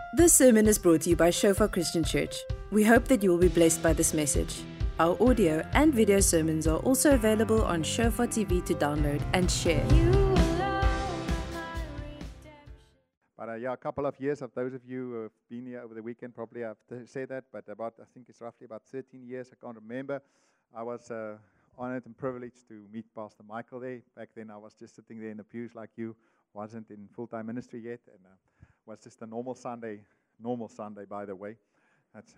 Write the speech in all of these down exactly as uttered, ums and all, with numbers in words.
This sermon is brought to you by Shofar Christian Church. We hope that you will be blessed by this message. Our audio and video sermons are also available on Shofar T V to download and share. But uh, yeah, a couple of years of those of you who have been here over the weekend probably have to say that, but about, I think it's roughly about thirteen years, I can't remember. I was uh, honored and privileged to meet Pastor Michael there. Back then I was just sitting there in the pews like you, wasn't in full-time ministry yet, and uh, was just a normal Sunday, normal Sunday by the way. That's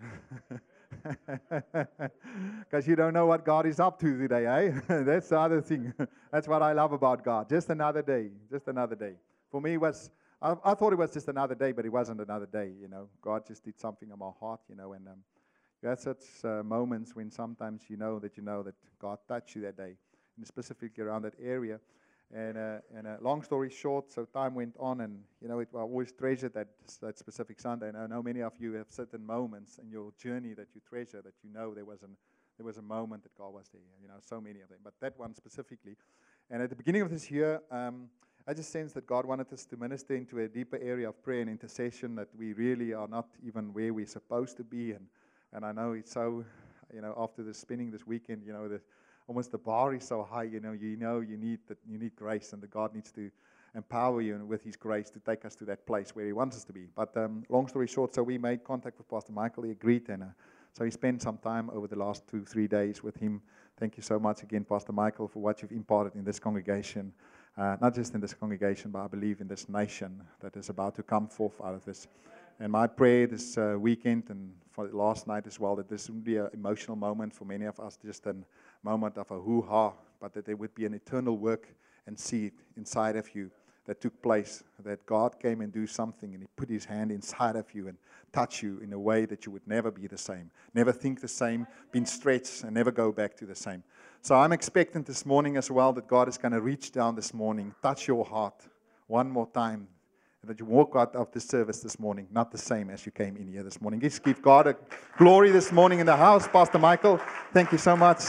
because you don't know what God is up to today, eh? That's the other thing. That's what I love about God. Just another day, just another day. For me, it was I, I thought it was just another day, but it wasn't another day. You know, God just did something in my heart. You know, and um, you have such uh, moments when sometimes you know that you know that God touched you that day, and specifically around that area. And uh, and uh, long story short, so time went on, and you know, it, I always treasured that that specific Sunday. And I know many of you have certain moments in your journey that you treasure, that you know there was an there was a moment that God was there. You know, so many of them, but that one specifically. And at the beginning of this year, um, I just sensed that God wanted us to minister into a deeper area of prayer and intercession, that we really are not even where we're supposed to be. And and I know it's so, you know, after the spinning this weekend, you know, the almost the bar is so high, you know, you know you need that you need grace, and that God needs to empower you and with His grace to take us to that place where He wants us to be. But um, long story short, so we made contact with Pastor Michael. He agreed, and uh, so he spent some time over the last two, three days with him. Thank you so much again, Pastor Michael, for what you've imparted in this congregation, uh, not just in this congregation, but I believe in this nation that is about to come forth out of this. And my prayer this uh, weekend and for last night as well, that this would be an emotional moment for many of us, just a moment of a hoo-ha, but that there would be an eternal work and seed inside of you that took place, that God came and do something, and He put His hand inside of you and touch you in a way that you would never be the same, never think the same, been stretched, and never go back to the same. So I'm expecting this morning as well that God is going to reach down this morning, touch your heart one more time, and that you walk out of this service this morning not the same as you came in here this morning. Let's give God a glory this morning in the house. Pastor Michael, thank you so much.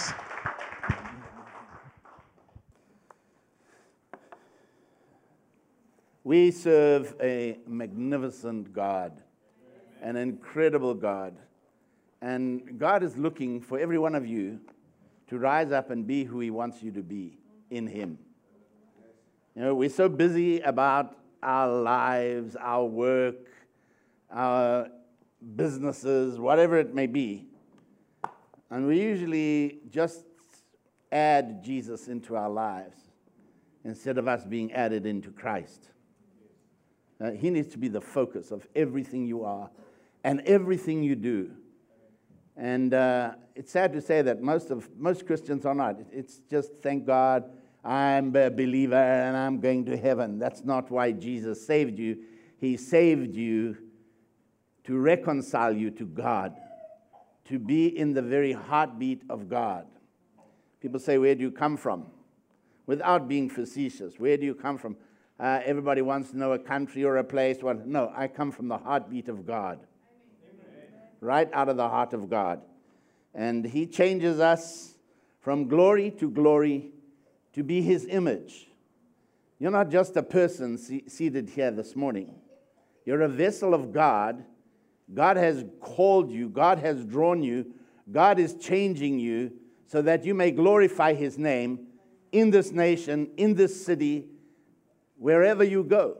We serve a magnificent God, an incredible God. And God is looking for every one of you to rise up and be who He wants you to be in Him. You know, we're so busy about our lives, our work, our businesses, whatever it may be. And we usually just add Jesus into our lives instead of us being added into Christ. Uh, he needs to be the focus of everything you are and everything you do. And uh, it's sad to say that most of most Christians are not. It's just, thank God, I'm a believer and I'm going to heaven. That's not why Jesus saved you. He saved you to reconcile you to God, to be in the very heartbeat of God. People say, where do you come from? Without being facetious, where do you come from? Uh, everybody wants to know a country or a place. Well, no, I come from the heartbeat of God. Amen. Right out of the heart of God. And He changes us from glory to glory to be His image. You're not just a person se- seated here this morning. You're a vessel of God. God has called you. God has drawn you. God is changing you so that you may glorify His name in this nation, in this city, wherever you go.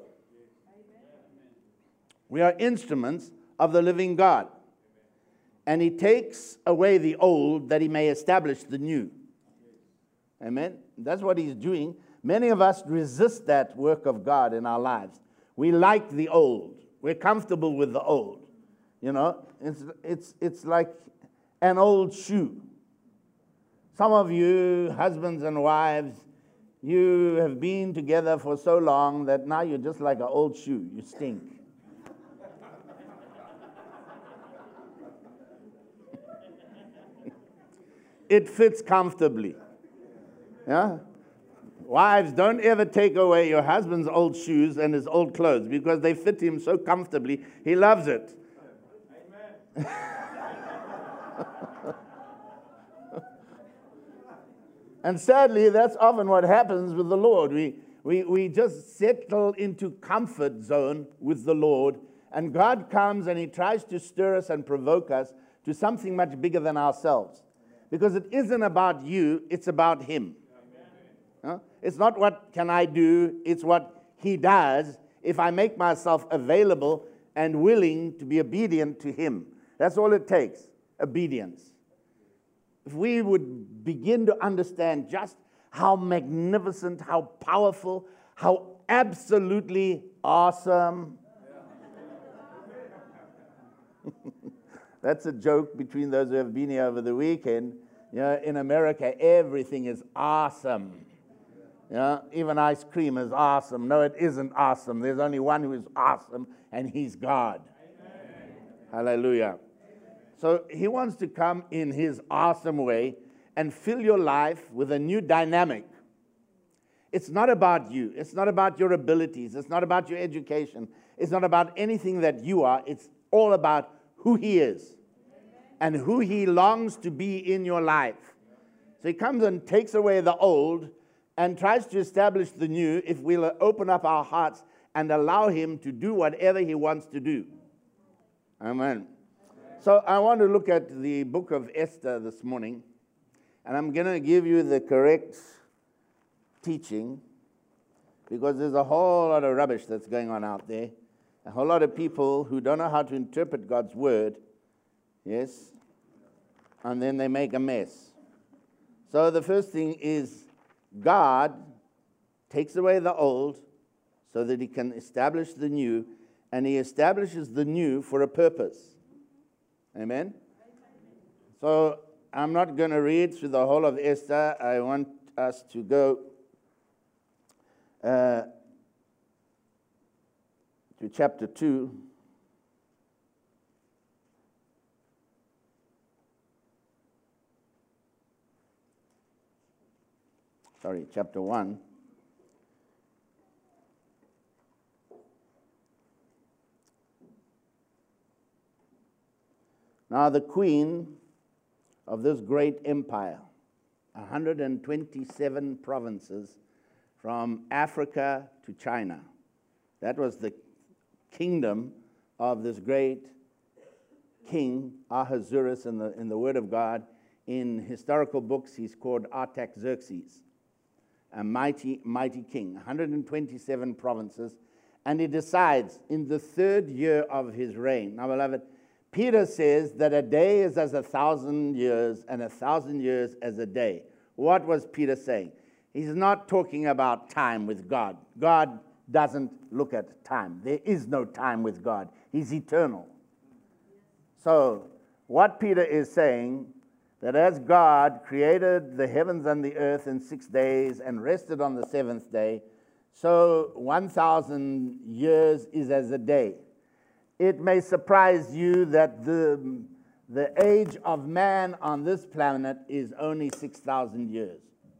We are instruments of the living God. And He takes away the old that He may establish the new. Amen? That's what He's doing. Many of us resist that work of God in our lives. We like the old. We're comfortable with the old. You know, it's it's it's like an old shoe. Some of you, husbands and wives, you have been together for so long that now you're just like an old shoe. You stink. It fits comfortably. Yeah? Wives, don't ever take away your husband's old shoes and his old clothes, because they fit him so comfortably. He loves it. Amen. And sadly, that's often what happens with the Lord. We, we, we just settle into comfort zone with the Lord, And God comes and he tries to stir us and provoke us to something much bigger than ourselves. Because it isn't about you, it's about him. Huh? It's not what can I do, it's what he does if I make myself available and willing to be obedient to him. That's all it takes, obedience. If we would begin to understand just how magnificent, how powerful, how absolutely awesome. That's a joke between those who have been here over the weekend. You know, in America, everything is awesome. You know, even ice cream is awesome. No, it isn't awesome. There's only one who is awesome, and he's God. Amen. Hallelujah. So he wants to come in his awesome way and fill your life with a new dynamic. It's not about you. It's not about your abilities. It's not about your education. It's not about anything that you are. It's all about who he is and who he longs to be in your life. So he comes and takes away the old and tries to establish the new if we'll open up our hearts and allow him to do whatever he wants to do. Amen. So I want to look at the book of Esther this morning, and I'm going to give you the correct teaching because there's a whole lot of rubbish that's going on out there. A whole lot of people who don't know how to interpret God's word, yes, and then they make a mess. So the first thing is God takes away the old so that he can establish the new, and he establishes the new for a purpose. Amen? So I'm not going to read through the whole of Esther. I want us to go uh, to chapter two. Sorry, chapter one. Now the queen of this great empire, one hundred twenty-seven provinces from Africa to China. That was the kingdom of this great king, Ahasuerus, in the, in the Word of God. In historical books, he's called Artaxerxes, a mighty, mighty king, one hundred twenty-seven provinces. And he decides in the third year of his reign. Now, beloved, Peter says that a day is as a thousand years, and a thousand years as a day. What was Peter saying? He's not talking about time with God. God doesn't look at time. There is no time with God. He's eternal. So, what Peter is saying, that as God created the heavens and the earth in six days and rested on the seventh day, so one thousand years is as a day. It may surprise you that the, the age of man on this planet is only six thousand years.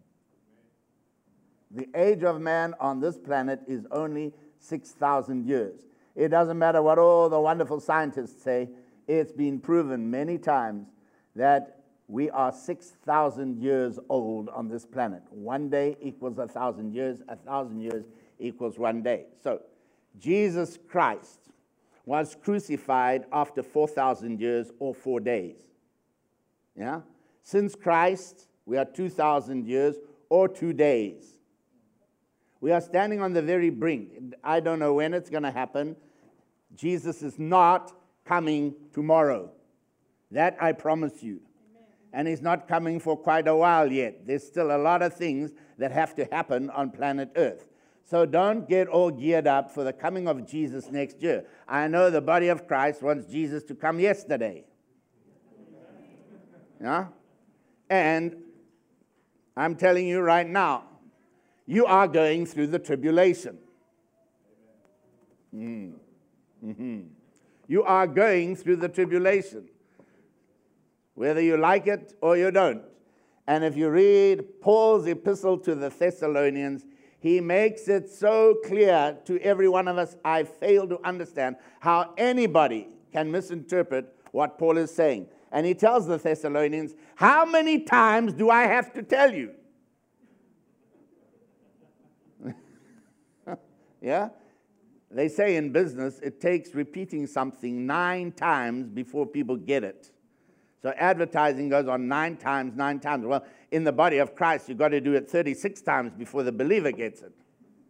The age of man on this planet is only six thousand years. It doesn't matter what all the wonderful scientists say. It's been proven many times that we are six thousand years old on this planet. One day equals a thousand years. A thousand years equals one day. So, Jesus Christ was crucified after four thousand years or four days. Yeah? Since Christ, we are two thousand years or two days. We are standing on the very brink. I don't know when it's going to happen. Jesus is not coming tomorrow. That I promise you. Amen. And he's not coming for quite a while yet. There's still a lot of things that have to happen on planet Earth. So don't get all geared up for the coming of Jesus next year. I know the body of Christ wants Jesus to come yesterday. Yeah? And I'm telling you right now, you are going through the tribulation. Mm. Mm-hmm. You are going through the tribulation, whether you like it or you don't. And if you read Paul's epistle to the Thessalonians, he makes it so clear to every one of us, I fail to understand how anybody can misinterpret what Paul is saying. And he tells the Thessalonians, how many times do I have to tell you? Yeah? They say in business, it takes repeating something nine times before people get it. So advertising goes on nine times, nine times. Well, in the body of Christ, you've got to do it thirty-six times before the believer gets it.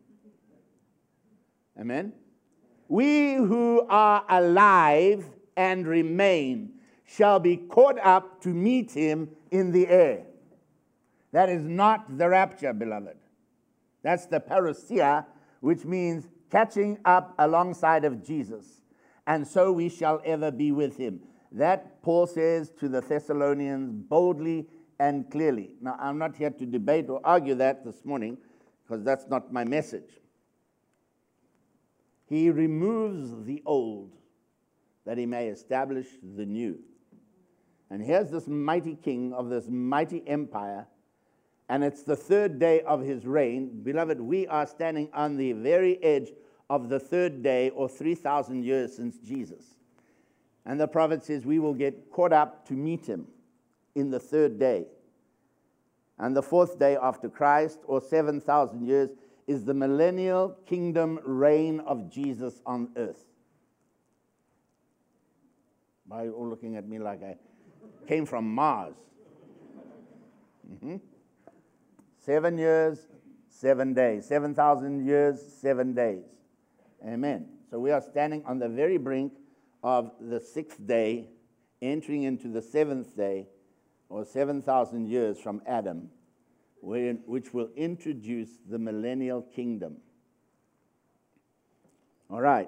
Amen? We who are alive and remain shall be caught up to meet him in the air. That is not the rapture, beloved. That's the parousia, which means catching up alongside of Jesus. And so we shall ever be with him. That Paul says to the Thessalonians boldly and clearly. Now, I'm not here to debate or argue that this morning, because that's not my message. He removes the old, that he may establish the new. And here's this mighty king of this mighty empire, and it's the third day of his reign. Beloved, we are standing on the very edge of the third day, or three thousand years since Jesus. And the prophet says we will get caught up to meet him in the third day. And the fourth day after Christ, or seven thousand years, is the millennial kingdom reign of Jesus on earth. Why are you all looking at me like I came from Mars? Mm-hmm. Seven years, seven days. Seven thousand years, seven days. Amen. So we are standing on the very brink of the sixth day, entering into the seventh day, or seven thousand years from Adam, which will introduce the millennial kingdom. All right.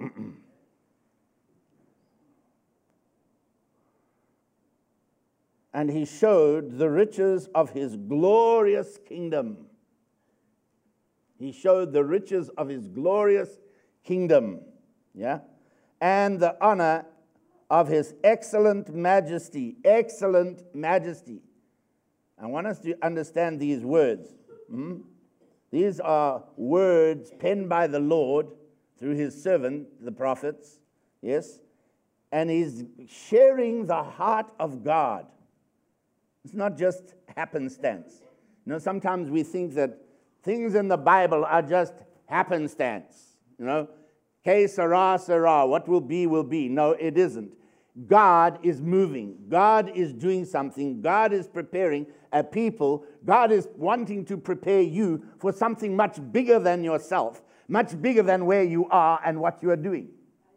And he showed the riches of his glorious kingdom. He showed the riches of his glorious kingdom. Yeah? And the honor of his excellent majesty. Excellent majesty. I want us to understand these words. Hmm? These are words penned by the Lord through his servant, the prophets. Yes? And he's sharing the heart of God. It's not just happenstance. You know, sometimes we think that things in the Bible are just happenstance. You know, que sera, sera. What will be, will be. No, it isn't. God is moving. God is doing something. God is preparing a people. God is wanting to prepare you for something much bigger than yourself, much bigger than where you are and what you are doing.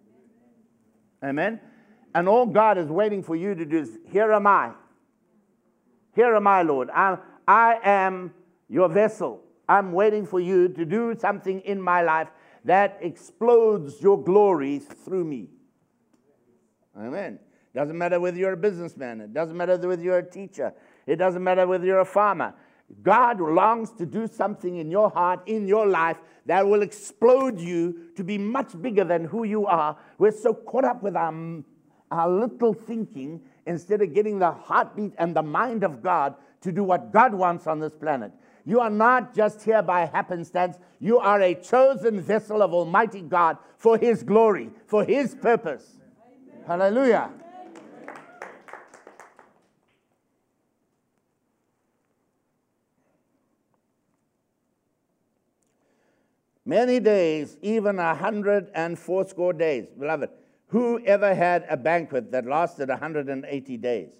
Amen? And all God is waiting for you to do is, here am I. Here am I, Lord. I, I am your vessel. I'm waiting for you to do something in my life that explodes your glory through me. Amen. Doesn't matter whether you're a businessman. It doesn't matter whether you're a teacher. It doesn't matter whether you're a farmer. God longs to do something in your heart, in your life, that will explode you to be much bigger than who you are. We're so caught up with our, our little thinking instead of getting the heartbeat and the mind of God to do what God wants on this planet. You are not just here by happenstance. You are a chosen vessel of Almighty God for his glory, for his purpose. Amen. Hallelujah. Amen. Many days, even a hundred and fourscore days. Beloved, who ever had a banquet that lasted one hundred eighty days?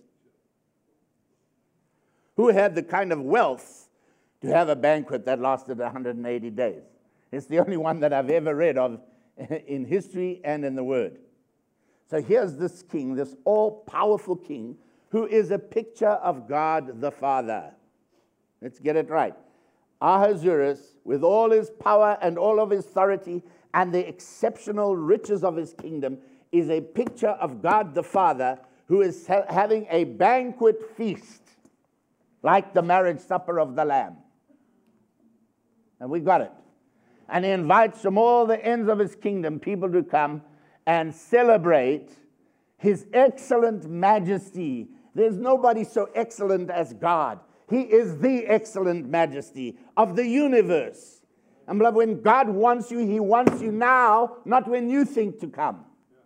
Who had the kind of wealth to have a banquet that lasted one hundred eighty days? It's the only one that I've ever read of in history and in the Word. So here's this king, this all-powerful king, who is a picture of God the Father. Let's get it right. Ahasuerus, with all his power and all of his authority and the exceptional riches of his kingdom, is a picture of God the Father, who is ha- having a banquet feast, like the marriage supper of the Lamb. And we got it. And he invites from all the ends of his kingdom people to come and celebrate his excellent majesty. There's nobody so excellent as God. He is the excellent majesty of the universe. And beloved, when God wants you, he wants you now, not when you think to come.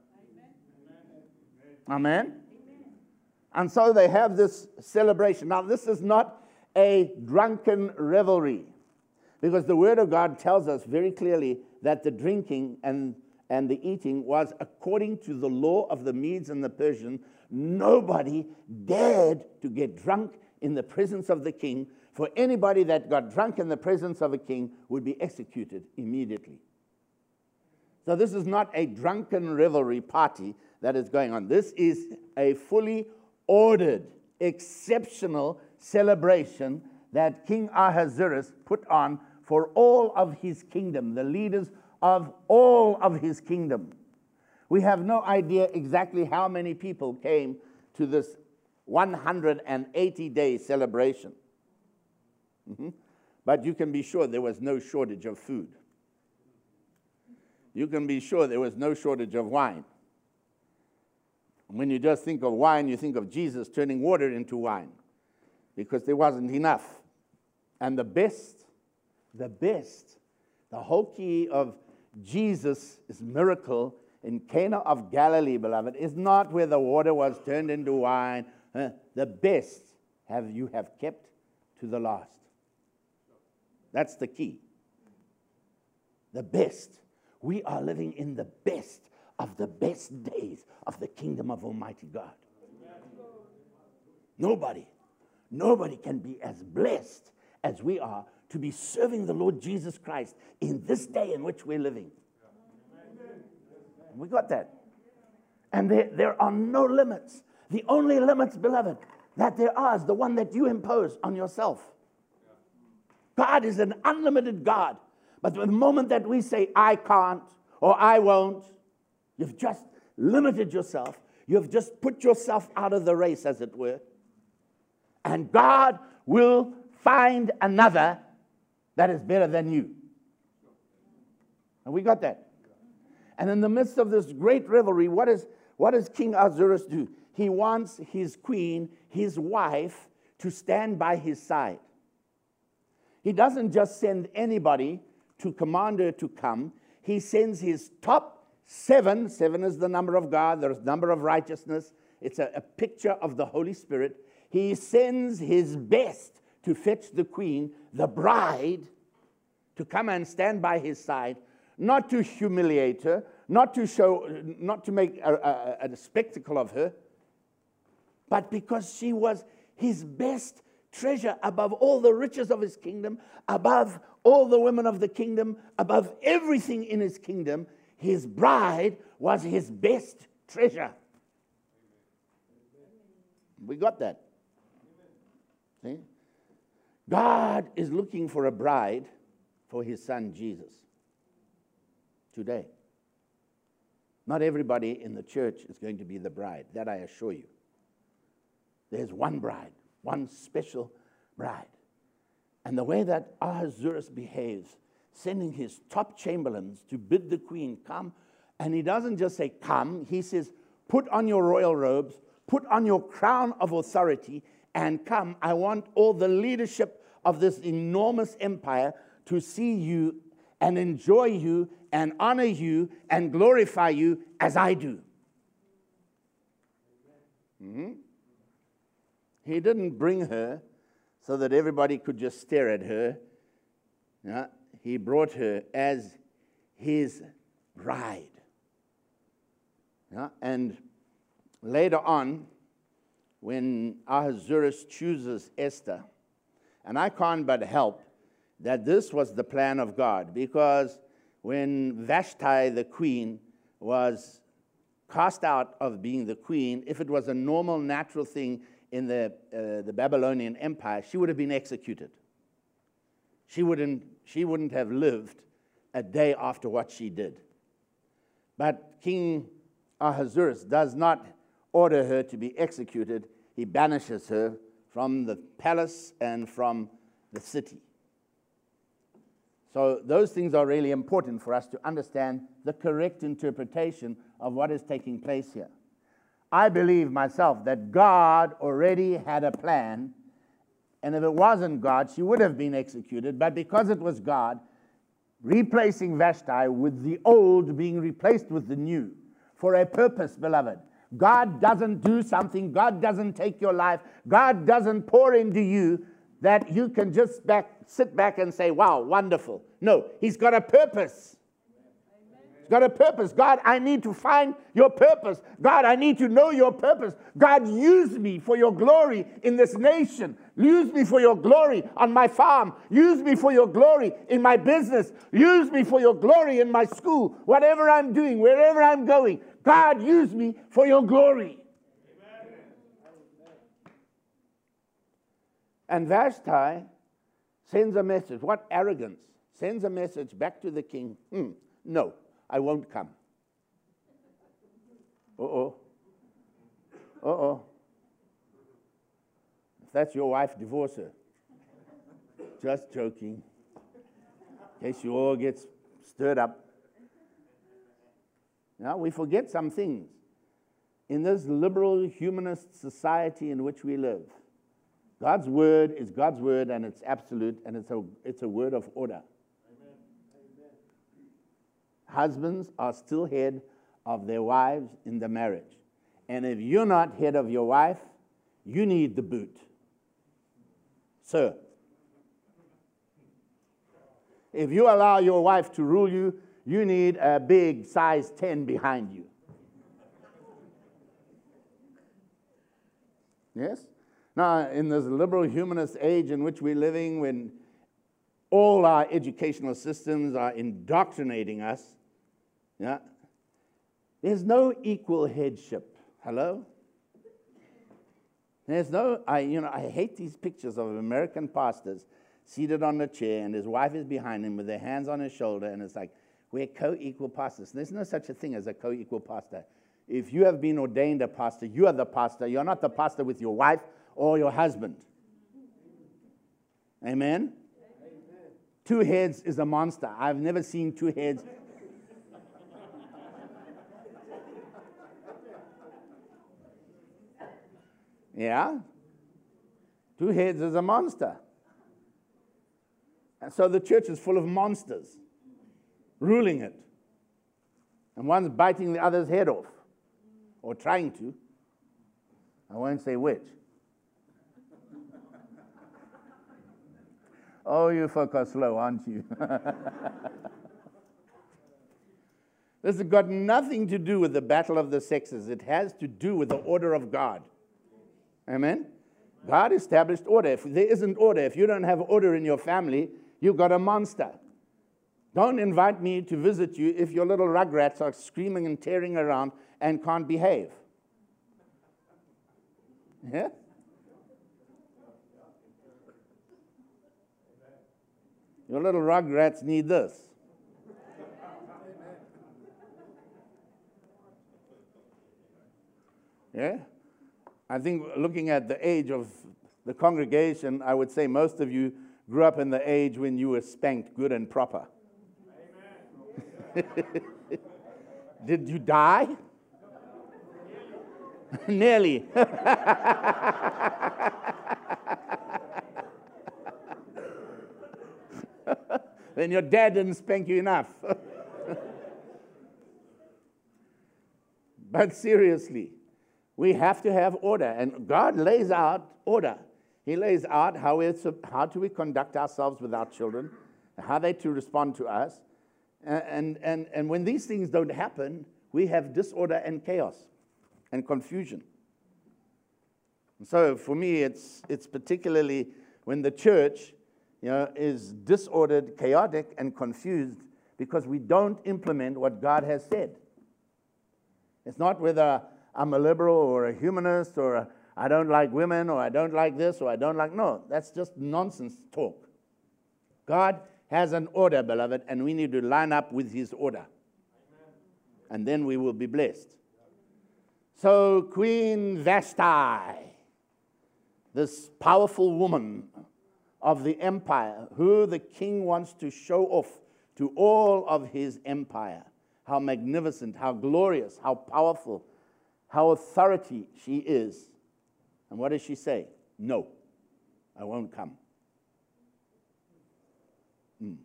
Amen? Amen? And so they have this celebration. Now, this is not a drunken revelry. Because the Word of God tells us very clearly that the drinking and, and the eating was according to the law of the Medes and the Persians. Nobody dared to get drunk in the presence of the king, for anybody that got drunk in the presence of a king would be executed immediately. So this is not a drunken revelry party that is going on. This is a fully ordered, exceptional celebration that King Ahasuerus put on for all of his kingdom, the leaders of all of his kingdom. We have no idea exactly how many people came to this one hundred eighty day celebration. Mm-hmm. But you can be sure there was no shortage of food. You can be sure there was no shortage of wine. When you just think of wine, you think of Jesus turning water into wine, because there wasn't enough. And the best, the best, the whole key of Jesus' miracle in Cana of Galilee, beloved, is not where the water was turned into wine. Huh? The best have you have kept to the last. That's the key. The best. We are living in the best of the best days of the kingdom of Almighty God. Nobody, nobody can be as blessed as we are to be serving the Lord Jesus Christ in this day in which we're living. We got that. And there, there are no limits. The only limits, beloved, that there are is the one that you impose on yourself. God is an unlimited God. But the moment that we say, I can't, or I won't, you've just limited yourself. You've just put yourself out of the race, as it were. And God will find another that is better than you. And we got that. And in the midst of this great revelry, what, is, what does King Ahasuerus do? He wants his queen, his wife, to stand by his side. He doesn't just send anybody to command her to come. He sends his top seven. Seven is the number of God. There's the number of righteousness. It's a, a picture of the Holy Spirit. He sends his best to fetch the queen, the bride, to come and stand by his side, not to humiliate her, not to show, not to make a, a, a spectacle of her, but because she was his best treasure above all the riches of his kingdom, above all the women of the kingdom, above everything in his kingdom. His bride was his best treasure. We got that. See? God is looking for a bride for his son Jesus today. Not everybody in the church is going to be the bride, that I assure you. There's one bride, one special bride. And the way that Ahasuerus behaves, sending his top chamberlains to bid the queen come, and he doesn't just say come, he says, put on your royal robes, put on your crown of authority, and come. I want all the leadership of this enormous empire to see you and enjoy you and honor you and glorify you as I do. Mm-hmm. He didn't bring her so that everybody could just stare at her. Yeah? He brought her as his bride. Yeah? And later on, when Ahasuerus chooses Esther, and I can't but help that this was the plan of God, because when Vashti, the queen, was cast out of being the queen, if it was a normal, natural thing in the, uh, the Babylonian Empire, she would have been executed. She wouldn't, she wouldn't have lived a day after what she did. But King Ahasuerus does not order her to be executed. He banishes her from the palace and from the city. So those things are really important for us to understand the correct interpretation of what is taking place here. I believe myself that God already had a plan, and if it wasn't God, she would have been executed, but because it was God, replacing Vashti with the old being replaced with the new, for a purpose, beloved. God doesn't do something, God doesn't take your life, God doesn't pour into you that you can just back, sit back and say, wow, wonderful. No, he's got a purpose. He's got a purpose. God, I need to find your purpose. God, I need to know your purpose. God, use me for your glory in this nation. Use me for your glory on my farm. Use me for your glory in my business. Use me for your glory in my school. Whatever I'm doing, wherever I'm going, God, use me for your glory. And Vashti sends a message. What arrogance. Sends a message back to the king. Mm, no, I won't come. Uh-oh. Uh-oh. If that's your wife, divorce her. Just joking. In case you all get stirred up. Now, we forget some things. In this liberal humanist society in which we live, God's word is God's word, and it's absolute, and it's a, it's a word of order. Amen. Amen. Husbands are still head of their wives in the marriage. And if you're not head of your wife, you need the boot. Sir. If you allow your wife to rule you, you need a big size ten behind you. Yes? Now, in this liberal humanist age in which we're living, when all our educational systems are indoctrinating us, yeah, there's no equal headship. Hello? There's no, I, you know, I hate these pictures of American pastors seated on a chair and his wife is behind him with their hands on his shoulder, and it's like, we're co-equal pastors. There's no such a thing as a co-equal pastor. If you have been ordained a pastor, you are the pastor. You're not the pastor with your wife or your husband. Amen? Amen? Two heads is a monster. I've never seen two heads. Yeah? Two heads is a monster. And so the church is full of monsters ruling it. And one's biting the other's head off, or trying to. I won't say which. Oh, you folk are slow, aren't you? This has got nothing to do with the battle of the sexes. It has to do with the order of God. Amen? God established order. If there isn't order, if you don't have order in your family, you've got a monster. Don't invite me to visit you if your little rugrats are screaming and tearing around and can't behave. Yeah? Your little rugrats need this. Yeah? I think looking at the age of the congregation, I would say most of you grew up in the age when you were spanked good and proper. Did you die? Nearly. Then your dad didn't spank you enough. But seriously, we have to have order, and God lays out order. He lays out how, it's, how do we conduct ourselves with our children, how they to respond to us. And, and, and when these things don't happen, we have disorder and chaos and confusion. And so for me, it's, it's particularly when the church, you know, is disordered, chaotic, and confused because we don't implement what God has said. It's not whether I'm a liberal or a humanist or a, I don't like women or I don't like this or I don't like... No, that's just nonsense talk. God has an order, beloved, and we need to line up with his order. Amen. And then we will be blessed. So Queen Vashti, this powerful woman of the empire, who the king wants to show off to all of his empire, how magnificent, how glorious, how powerful, how authority she is. And what does she say? No, I won't come. Mm.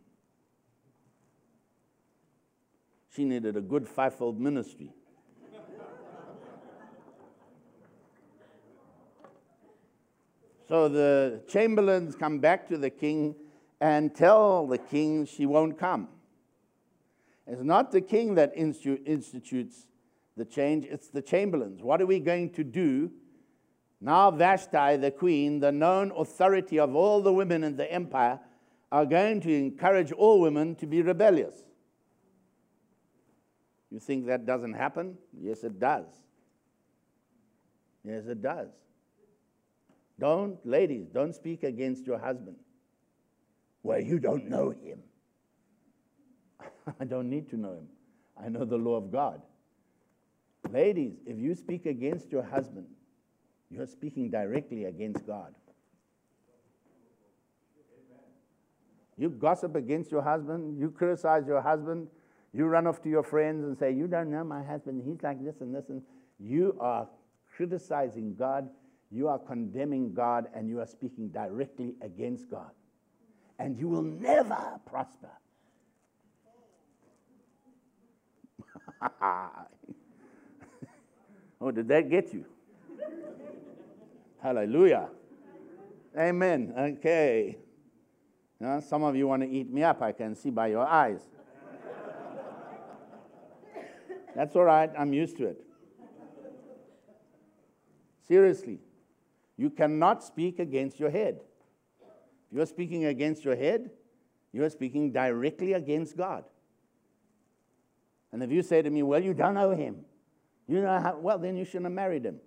She needed a good fivefold ministry. So the chamberlains come back to the king and tell the king she won't come. It's not the king that institu- institutes the change, it's the chamberlains. What are we going to do? Now Vashti, the queen, the known authority of all the women in the empire, are going to encourage all women to be rebellious. You think that doesn't happen? Yes, it does. Yes, it does. Don't, ladies, don't speak against your husband. Well, you don't know him. I don't need to know him. I know the law of God. Ladies, if you speak against your husband, you're speaking directly against God. You gossip against your husband, you criticize your husband, you run off to your friends and say, you don't know my husband, he's like this and this, and you are criticizing God, you are condemning God, and you are speaking directly against God. And you will never prosper. Oh, did that get you? Hallelujah. Amen. Okay. Now, some of you want to eat me up, I can see by your eyes. That's all right, I'm used to it. Seriously, you cannot speak against your head. If you're speaking against your head, you're speaking directly against God. And if you say to me, well, you don't know him, you know how, well, then you shouldn't have married him.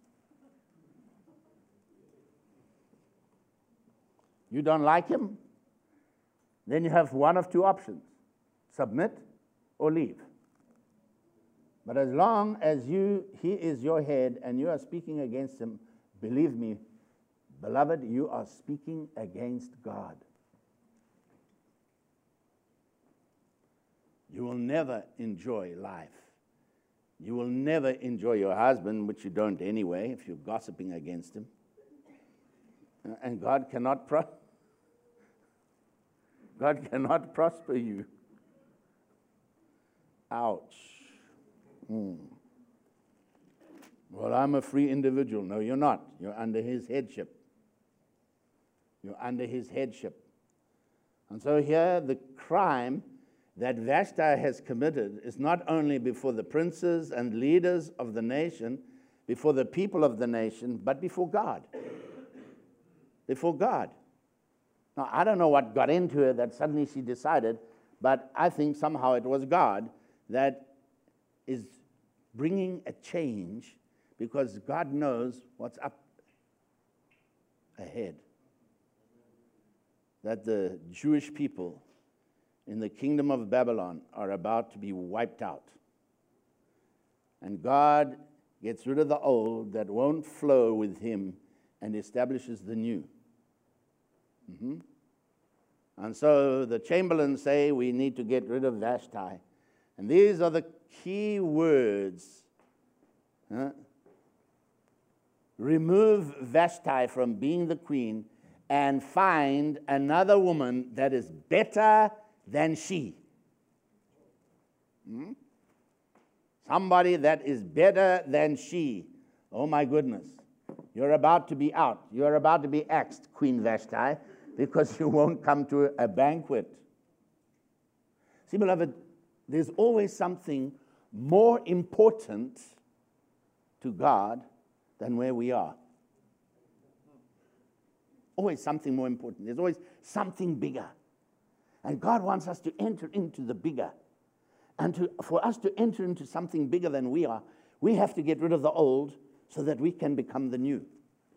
You don't like him, then you have one of two options, submit or leave. But as long as you, he is your head and you are speaking against him, believe me, beloved, you are speaking against God. You will never enjoy life. You will never enjoy your husband, which you don't anyway, if you're gossiping against him. And God cannot pro- God cannot prosper you. Ouch. Hmm. Well, I'm a free individual. No, you're not. You're under his headship. You're under his headship. And so here, the crime that Vashti has committed is not only before the princes and leaders of the nation, before the people of the nation, but before God. Before God. Now, I don't know what got into her that suddenly she decided, but I think somehow it was God that is bringing a change because God knows what's up ahead. That the Jewish people in the kingdom of Babylon are about to be wiped out. And God gets rid of the old that won't flow with him and establishes the new. Mm-hmm. And so the chamberlains say we need to get rid of Vashti. And these are the key words. Huh? Remove Vashti from being the queen and find another woman that is better than she. Hmm? Somebody that is better than she. Oh my goodness. You're about to be out. You're about to be axed, Queen Vashti, because you won't come to a banquet. See, beloved, there's always something more important to God than where we are. Always something more important. There's always something bigger. And God wants us to enter into the bigger. And to, for us to enter into something bigger than we are, we have to get rid of the old so that we can become the new.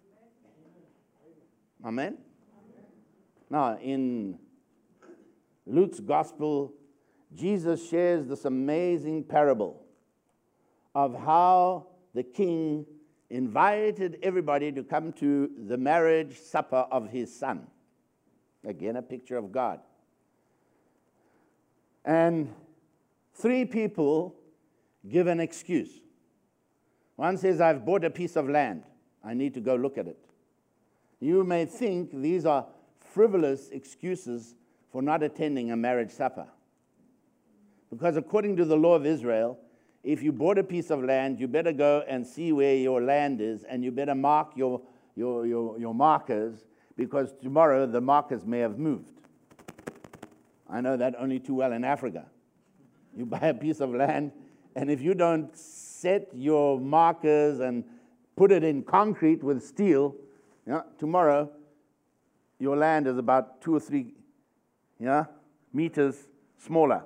Amen? Now, in Luke's gospel, Jesus shares this amazing parable of how the king invited everybody to come to the marriage supper of his son. Again, a picture of God. And three people give an excuse. One says, I've bought a piece of land. I need to go look at it. You may think these are frivolous excuses for not attending a marriage supper. Because according to the law of Israel, if you bought a piece of land, you better go and see where your land is, and you better mark your your, your, your markers, because tomorrow the markers may have moved. I know that only too well in Africa. You buy a piece of land, and if you don't set your markers and put it in concrete with steel, yeah, tomorrow your land is about two or three yeah, meters smaller.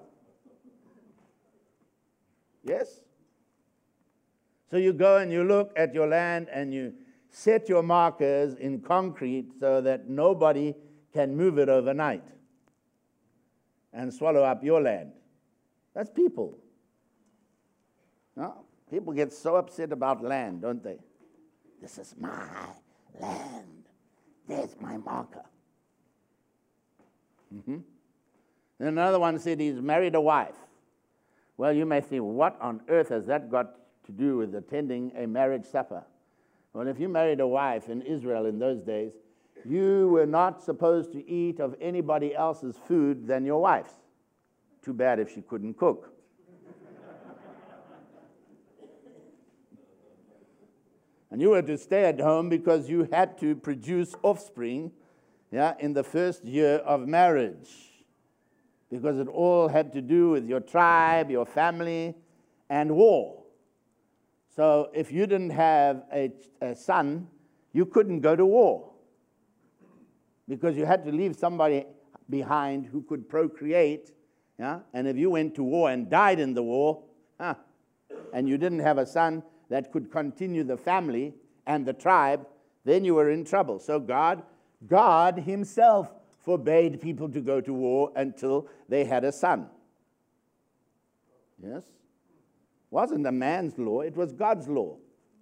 Yes? So you go and you look at your land and you set your markers in concrete so that nobody can move it overnight and swallow up your land. That's people. No? People get so upset about land, don't they? This is my land. There's my marker. Mm-hmm. Then another one said he's married a wife. Well, you may think, what on earth has that got to do with attending a marriage supper? Well, if you married a wife in Israel in those days, you were not supposed to eat of anybody else's food than your wife's. Too bad if she couldn't cook. And you were to stay at home because you had to produce offspring, yeah, in the first year of marriage, because it all had to do with your tribe, your family, and war. So if you didn't have a, a son, you couldn't go to war, because you had to leave somebody behind who could procreate, yeah? And if you went to war and died in the war, huh, and you didn't have a son that could continue the family and the tribe, then you were in trouble. So God, God himself forbade people to go to war until they had a son. Yes? It wasn't a man's law, it was God's law.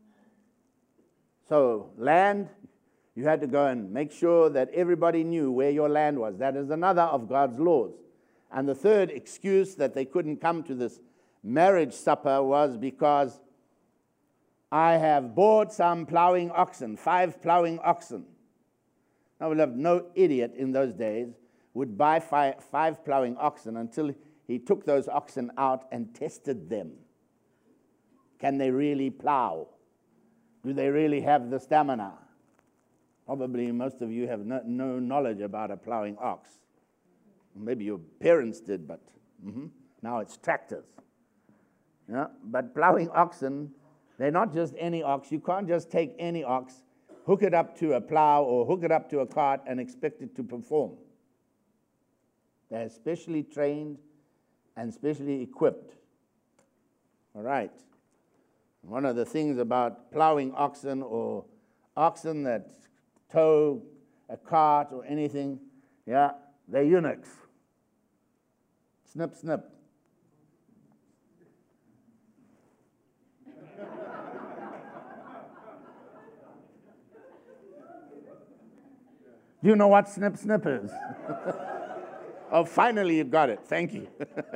So land, you had to go and make sure that everybody knew where your land was. That is another of God's laws. And the third excuse that they couldn't come to this marriage supper was because I have bought some plowing oxen, five plowing oxen. Now, we'll have no idiot in those days would buy five, five plowing oxen until he took those oxen out and tested them. Can they really plow? Do they really have the stamina? Probably most of you have no, no knowledge about a plowing ox. Maybe your parents did, but mm-hmm. Now it's tractors. Yeah? But plowing oxen, they're not just any ox. You can't just take any ox, hook it up to a plow or hook it up to a cart and expect it to perform. They're specially trained and specially equipped. All right. One of the things about plowing oxen or oxen that tow a cart or anything, yeah, they're eunuchs. Snip, snip. Do you know what snip, snip is? Oh, finally you got it. Thank you.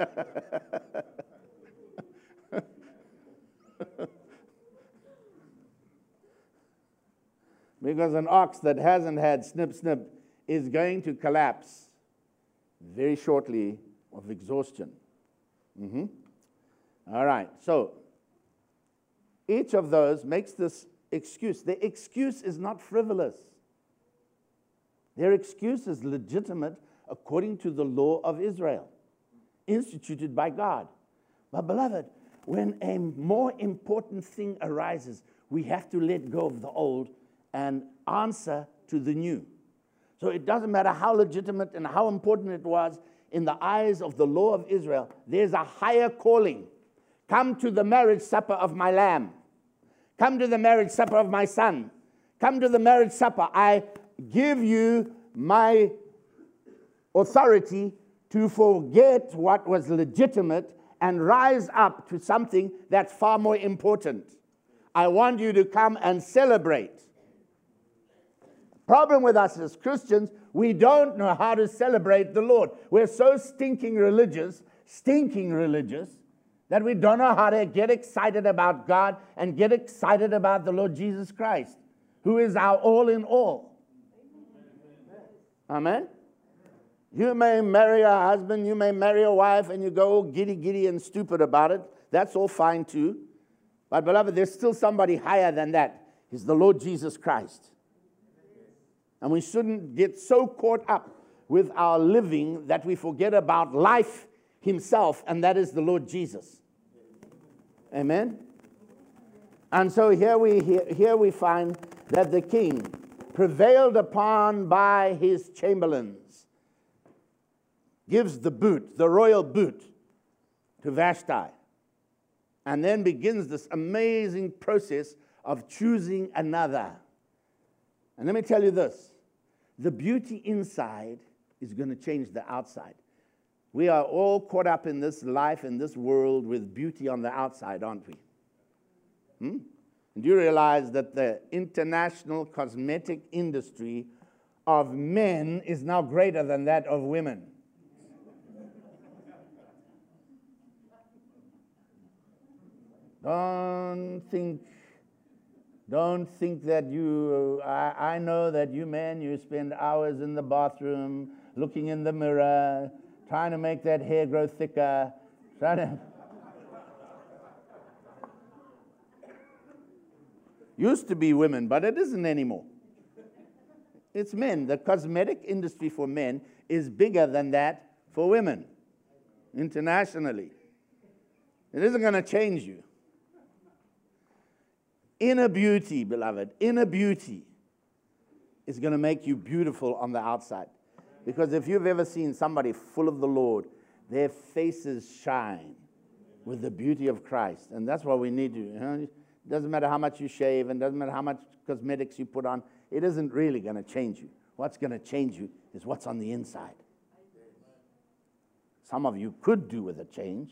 Because an ox that hasn't had snip, snip is going to collapse very shortly of exhaustion. Mm-hmm. All right, so each of those makes this excuse. The excuse is not frivolous. Their excuse is legitimate according to the law of Israel, instituted by God. But beloved, when a more important thing arises, we have to let go of the old and answer to the new. So it doesn't matter how legitimate and how important it was in the eyes of the law of Israel, there's a higher calling. Come to the marriage supper of my lamb. Come to the marriage supper of my son. Come to the marriage supper. I give you my authority to forget what was legitimate and rise up to something that's far more important. I want you to come and celebrate. Problem with us as Christians, we don't know how to celebrate the Lord. We're so stinking religious, stinking religious, that we don't know how to get excited about God and get excited about the Lord Jesus Christ, who is our all in all. Amen? You may marry a husband, you may marry a wife, and you go giddy, giddy, and stupid about it. That's all fine too. But beloved, there's still somebody higher than that. He's the Lord Jesus Christ. And we shouldn't get so caught up with our living that we forget about life himself, and that is the Lord Jesus. Amen? And so here we, here, here we find that the king, prevailed upon by his chamberlains, gives the boot, the royal boot, to Vashti, and then begins this amazing process of choosing another. And let me tell you this, the beauty inside is going to change the outside. We are all caught up in this life, in this world, with beauty on the outside, aren't we? Hmm? And do you realize that the international cosmetic industry of men is now greater than that of women? Don't think, don't think that you, I, I know that you men, you spend hours in the bathroom, looking in the mirror, trying to make that hair grow thicker, trying to... Used to be women, but it isn't anymore. It's men. The cosmetic industry for men is bigger than that for women, internationally. It isn't going to change you. Inner beauty, beloved, inner beauty is going to make you beautiful on the outside. Because if you've ever seen somebody full of the Lord, their faces shine with the beauty of Christ. And that's what we need to do. You know? It doesn't matter how much you shave, and doesn't matter how much cosmetics you put on. It isn't really going to change you. What's going to change you is what's on the inside. Some of you could do with a change.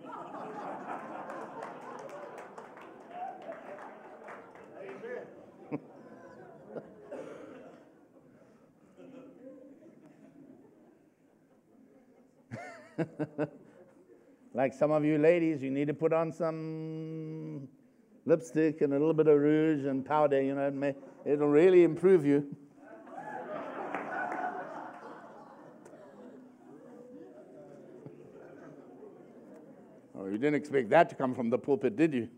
Like some of you ladies, you need to put on some lipstick and a little bit of rouge and powder, you know, it may, it'll really improve you. Oh, you didn't expect that to come from the pulpit, did you?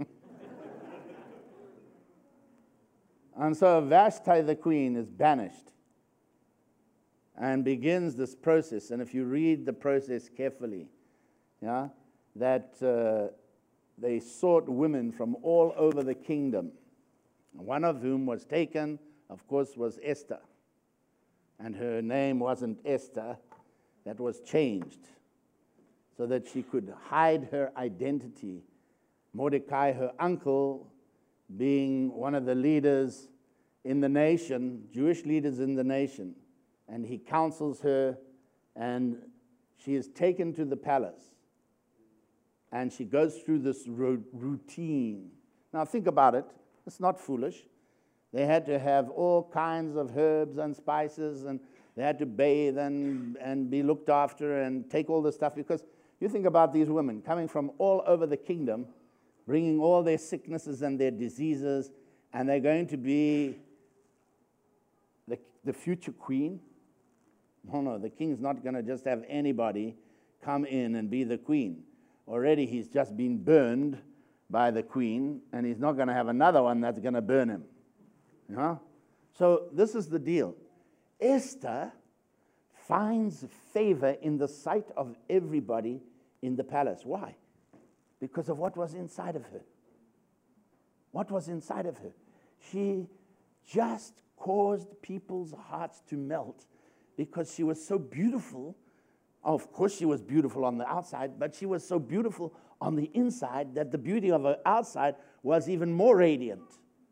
And so Vashti the queen is banished and begins this process. And if you read the process carefully, yeah, that uh, they sought women from all over the kingdom, one of whom was taken, of course, was Esther. And her name wasn't Esther, that was changed so that she could hide her identity. Mordecai, her uncle, being one of the leaders in the nation, Jewish leaders in the nation, and he counsels her, and she is taken to the palace. And she goes through this ro- routine. Now think about it. It's not foolish. They had to have all kinds of herbs and spices, and they had to bathe and, and be looked after and take all this stuff. Because you think about these women coming from all over the kingdom, bringing all their sicknesses and their diseases, and they're going to be the, the future queen. No, no, the king's not going to just have anybody come in and be the queen. Already he's just been burned by the queen, and he's not going to have another one that's going to burn him. You know? So this is the deal. Esther finds favor in the sight of everybody in the palace. Why? Because of what was inside of her. What was inside of her? She just caused people's hearts to melt because she was so beautiful. Of course, she was beautiful on the outside, but she was so beautiful on the inside that the beauty of her outside was even more radiant.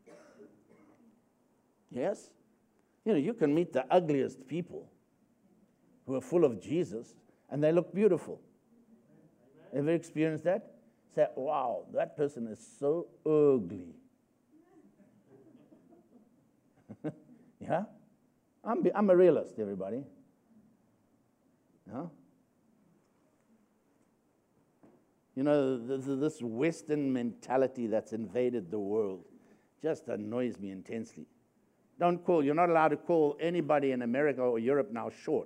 Yes? You know, you can meet the ugliest people who are full of Jesus, and they look beautiful. Ever experienced that? Say, wow, that person is so ugly. Yeah? I'm, I'm a realist, everybody. Yeah? You know, this Western mentality that's invaded the world just annoys me intensely. Don't call, you're not allowed to call anybody in America or Europe now short.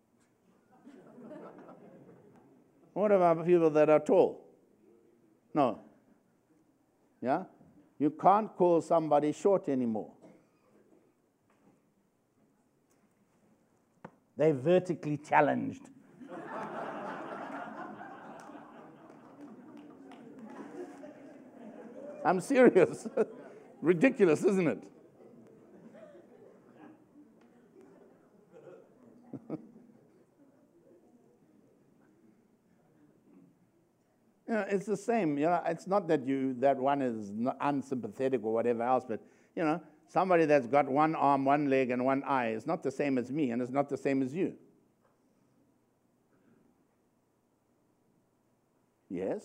What about people that are tall? No. Yeah? You can't call somebody short anymore. They're vertically challenged. I'm serious. Ridiculous, isn't it? You know, it's the same. You know, it's not that you that one is not unsympathetic or whatever else, but you know, somebody that's got one arm, one leg, and one eye is not the same as me, and it's not the same as you. Yes?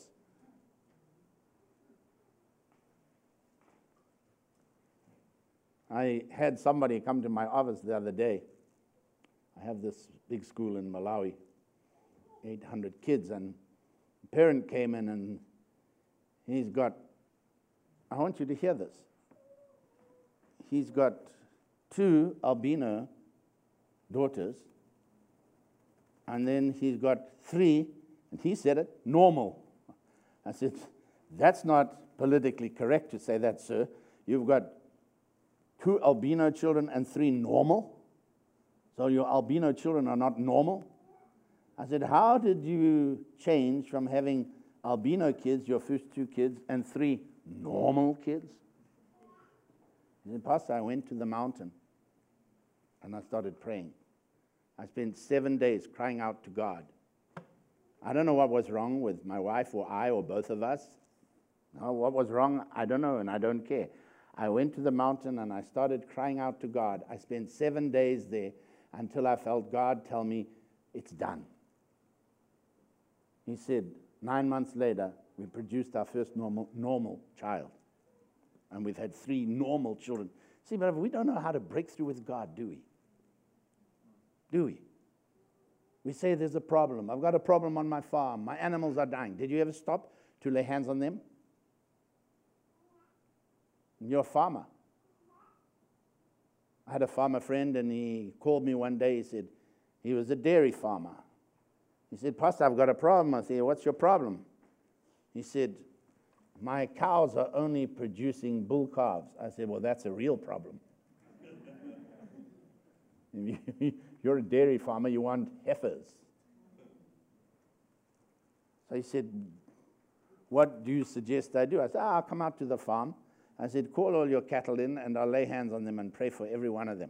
I had somebody come to my office the other day. I have this big school in Malawi, eight hundred kids, and a parent came in and he's got, I want you to hear this. He's got two albino daughters, and then he's got three, and he said it, normal. I said, that's not politically correct to say that, sir. You've got two albino children and three normal? So your albino children are not normal? I said, how did you change from having albino kids, your first two kids, and three normal kids? He said, Pastor, I went to the mountain and I started praying. I spent seven days crying out to God. I don't know what was wrong with my wife or I or both of us. No, what was wrong, I don't know, and I don't care. I went to the mountain and I started crying out to God. I spent seven days there until I felt God tell me, it's done. He said, nine months later, we produced our first normal, normal child. And we've had three normal children. See, but we don't know how to break through with God, do we? Do we? We say there's a problem. I've got a problem on my farm. My animals are dying. Did you ever stop to lay hands on them? You're a farmer. I had a farmer friend, and he called me one day. He said, he was a dairy farmer. He said, Pastor, I've got a problem. I said, what's your problem? He said, my cows are only producing bull calves. I said, well, that's a real problem. You're a dairy farmer, you want heifers. So he said, what do you suggest I do? I said, ah, I'll come out to the farm. I said, call all your cattle in, and I'll lay hands on them and pray for every one of them.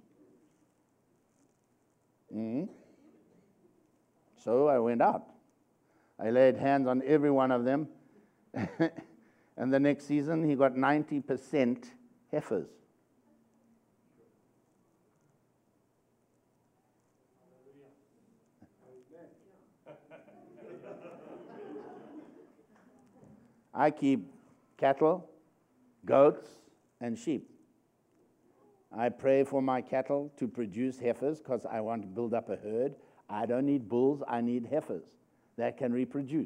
Mm-hmm. So I went out. I laid hands on every one of them. And the next season, he got ninety percent heifers. I keep cattle, goats, and sheep. I pray for my cattle to produce heifers because I want to build up a herd. I don't need bulls, I need heifers that can reproduce.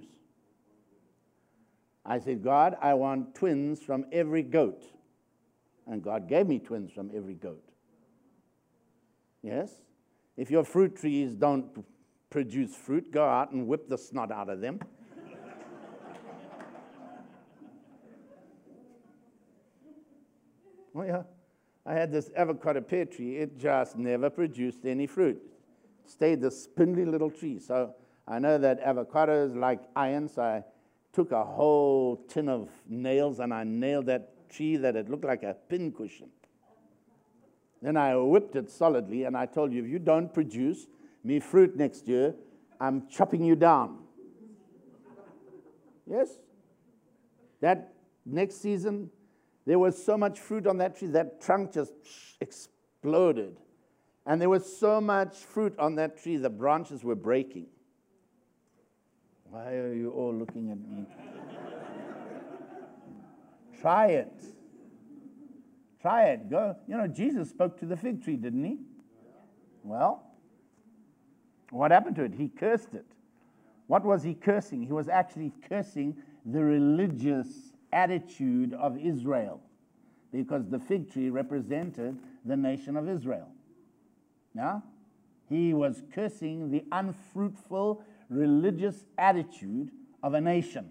I said, God, I want twins from every goat. And God gave me twins from every goat. Yes? If your fruit trees don't produce fruit, go out and whip the snot out of them. Oh, yeah. I had this avocado pear tree. It just never produced any fruit. It stayed this spindly little tree. So I know that avocados like iron, so I took a whole tin of nails and I nailed that tree that it looked like a pincushion. Then I whipped it solidly and I told you, if you don't produce me fruit next year, I'm chopping you down. Yes? That next season, there was so much fruit on that tree, that trunk just exploded. And there was so much fruit on that tree, the branches were breaking. Why are you all looking at me? Try it. Try it. Go. You know, Jesus spoke to the fig tree, didn't he? Well, what happened to it? He cursed it. What was he cursing? He was actually cursing the religious attitude of Israel, because the fig tree represented the nation of Israel. Now, he was cursing the unfruitful religious attitude of a nation.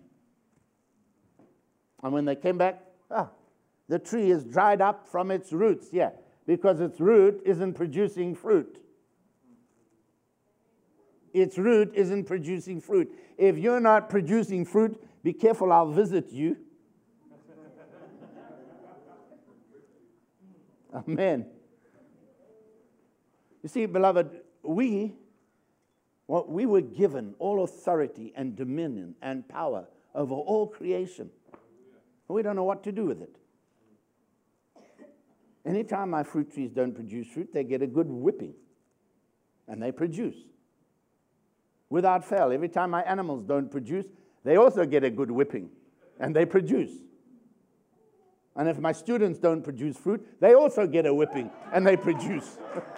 And when they came back, ah, the tree is dried up from its roots. Yeah, because its root isn't producing fruit. its root isn't producing fruit. If you're not producing fruit, be careful, I'll visit you. Amen. You see, beloved, we, well, we were given all authority and dominion and power over all creation. We don't know what to do with it. Anytime my fruit trees don't produce fruit, they get a good whipping. And they produce. Without fail, every time my animals don't produce, they also get a good whipping. And they produce. And if my students don't produce fruit, they also get a whipping. And they produce.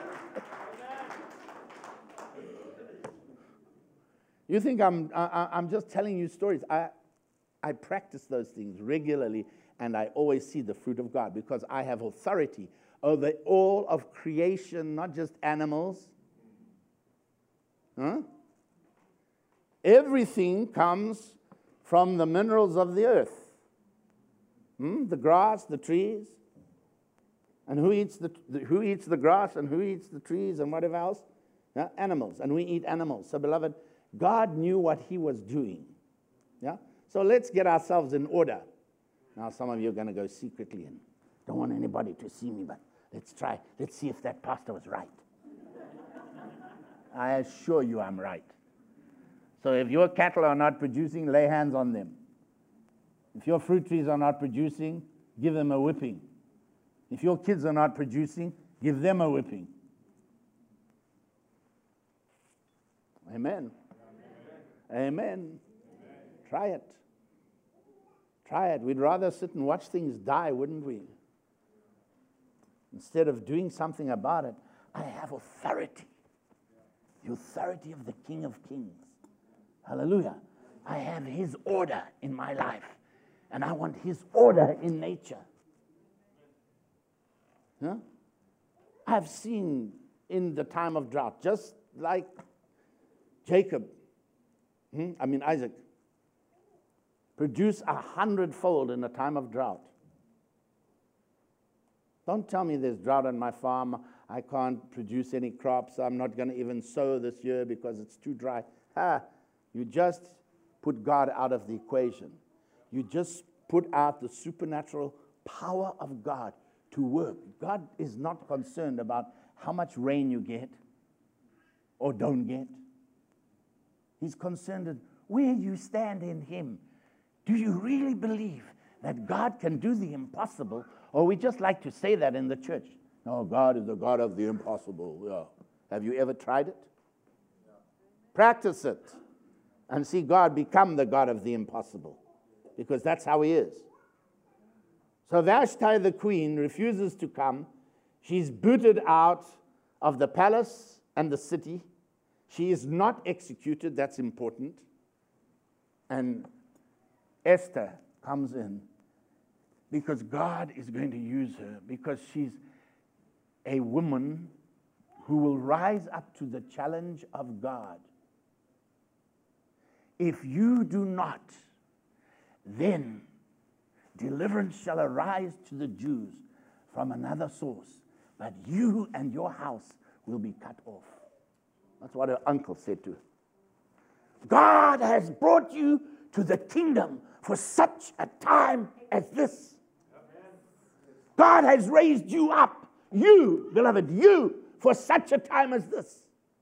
You think I'm, I, I'm just telling you stories. I, I practice those things regularly, and I always see the fruit of God because I have authority over all of creation, not just animals. Huh? Everything comes from the minerals of the earth. Hmm? The grass, the trees. And who eats the, the who eats the grass and who eats the trees and whatever else? Yeah? Animals. And we eat animals. So, beloved, God knew what he was doing. Yeah? So let's get ourselves in order. Now, some of you are going to go secretly and don't want anybody to see me, but let's try. Let's see if that pastor was right. I assure you I'm right. So if your cattle are not producing, lay hands on them. If your fruit trees are not producing, give them a whipping. If your kids are not producing, give them a whipping. Amen. Amen. Amen. Try it. Try it. We'd rather sit and watch things die, wouldn't we? Instead of doing something about it, I have authority. The authority of the King of Kings. Hallelujah. I have his order in my life. And I want his order in nature. Huh? I've seen in the time of drought, just like Jacob, hmm? I mean Isaac, produce a hundredfold in a time of drought. Don't tell me there's drought on my farm. I can't produce any crops. I'm not going to even sow this year because it's too dry. Ha! You just put God out of the equation. You just put out the supernatural power of God to work. God is not concerned about how much rain you get or don't get. He's concerned with where you stand in him. Do you really believe that God can do the impossible? Or we just like to say that in the church. No, God is the God of the impossible. Yeah. Have you ever tried it? Yeah. Practice it and see God become the God of the impossible. Because that's how he is. So Vashti the queen refuses to come. She's booted out of the palace and the city. She is not executed. That's important. And Esther comes in because God is going to use her, because she's a woman who will rise up to the challenge of God. If you do not, then deliverance shall arise to the Jews from another source, but you and your house will be cut off. That's what her uncle said to her. God has brought you to the kingdom for such a time as this. God has raised you up, you, beloved, you, for such a time as this.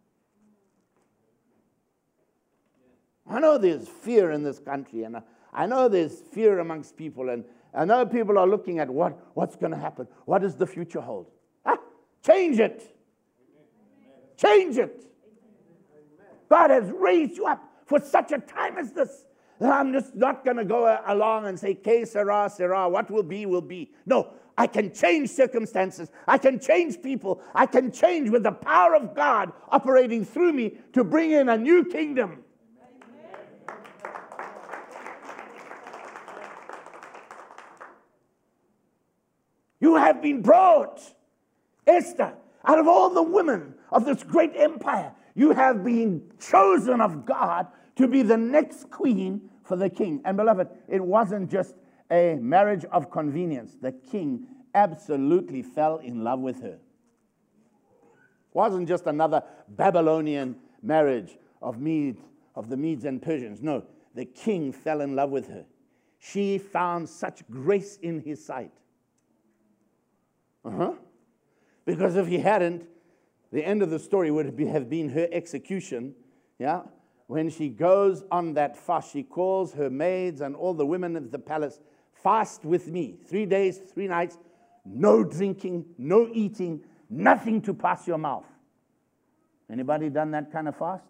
I know there's fear in this country, and I know there's fear amongst people, and I know people are looking at what, what's going to happen. What does the future hold? Ah, change it. Change it. God has raised you up for such a time as this. I'm just not going to go along and say, que sera, sera, what will be, will be. No, I can change circumstances. I can change people. I can change with the power of God operating through me to bring in a new kingdom. Amen. You have been brought, Esther, out of all the women of this great empire. You have been chosen of God to be the next queen for the king. And beloved, it wasn't just a marriage of convenience. The king absolutely fell in love with her. It wasn't just another Babylonian marriage of Medes, of the Medes and Persians. No, the king fell in love with her. She found such grace in his sight. Uh-huh. Because if he hadn't, the end of the story would be, have been her execution. Yeah. When she goes on that fast, she calls her maids and all the women of the palace, fast with me. Three days, three nights, no drinking, no eating, nothing to pass your mouth. Anybody done that kind of fast?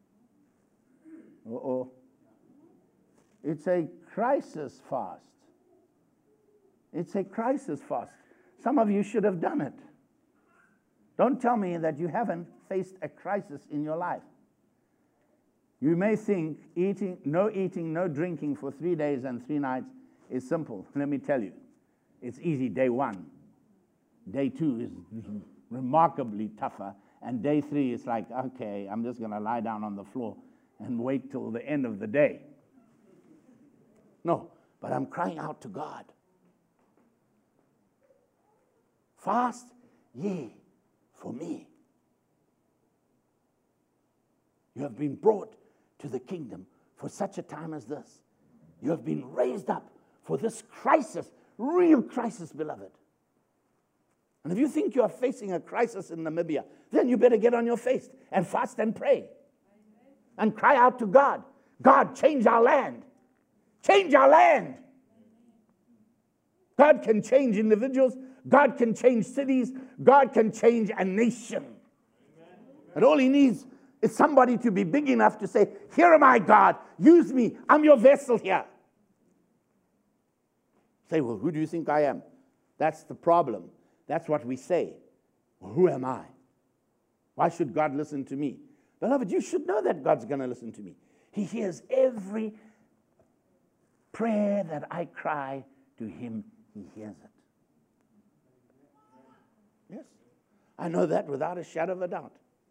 Uh-oh. It's a crisis fast. It's a crisis fast. Some of you should have done it. Don't tell me that you haven't faced a crisis in your life. You may think eating, no eating, no drinking for three days and three nights is simple. Let me tell you, it's easy day one. Day two is remarkably tougher. And day three is like, okay, I'm just going to lie down on the floor and wait till the end of the day. No, but I'm crying out to God. Fast ye for me. You have been brought to the kingdom for such a time as this. You have been raised up for this crisis, real crisis, beloved. And if you think you are facing a crisis in Namibia, then you better get on your face and fast and pray. And cry out to God. God, change our land. Change our land. God can change individuals. God can change cities. God can change a nation. And all he needs is somebody to be big enough to say, here am I, God. Use me. I'm your vessel here. Say, well, who do you think I am? That's the problem. That's what we say. Well, who am I? Why should God listen to me? Beloved, you should know that God's going to listen to me. He hears every prayer that I cry to him. He hears it. Yes. I know that without a shadow of a doubt.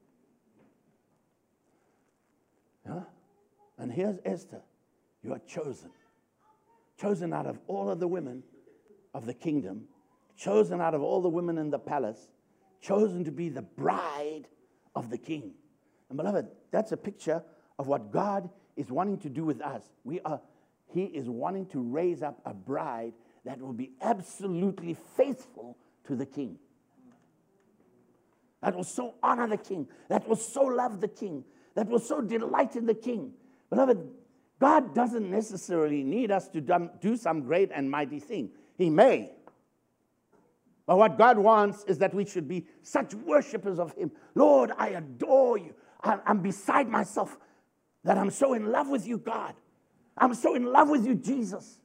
Yeah? And here's Esther. You are chosen. Chosen out of all of the women of the kingdom. Chosen out of all the women in the palace. Chosen to be the bride of the king. And beloved, that's a picture of what God is wanting to do with us. We are, he is wanting to raise up a bride that will be absolutely faithful to the king. That will so honor the king. That will so love the king. That will so delight in the king. Beloved, God doesn't necessarily need us to do some great and mighty thing. He may. But what God wants is that we should be such worshipers of him. Lord, I adore you. I'm beside myself that I'm so in love with you, God. I'm so in love with you, Jesus.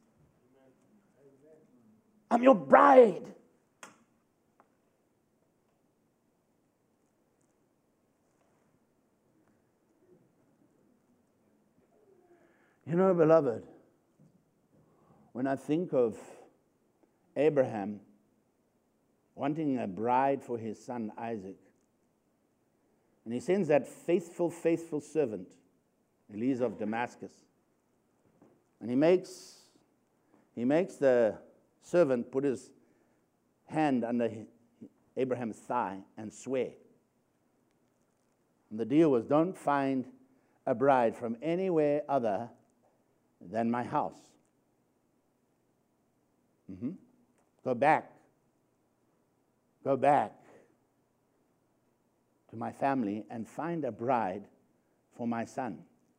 I'm your bride. You know, beloved, when I think of Abraham wanting a bride for his son Isaac, and he sends that faithful, faithful servant, Eliezer of Damascus, and he makes, he makes the servant put his hand under Abraham's thigh and swear. And the deal was, don't find a bride from anywhere other than my house. Mm-hmm. Go back. Go back to my family and find a bride for my son.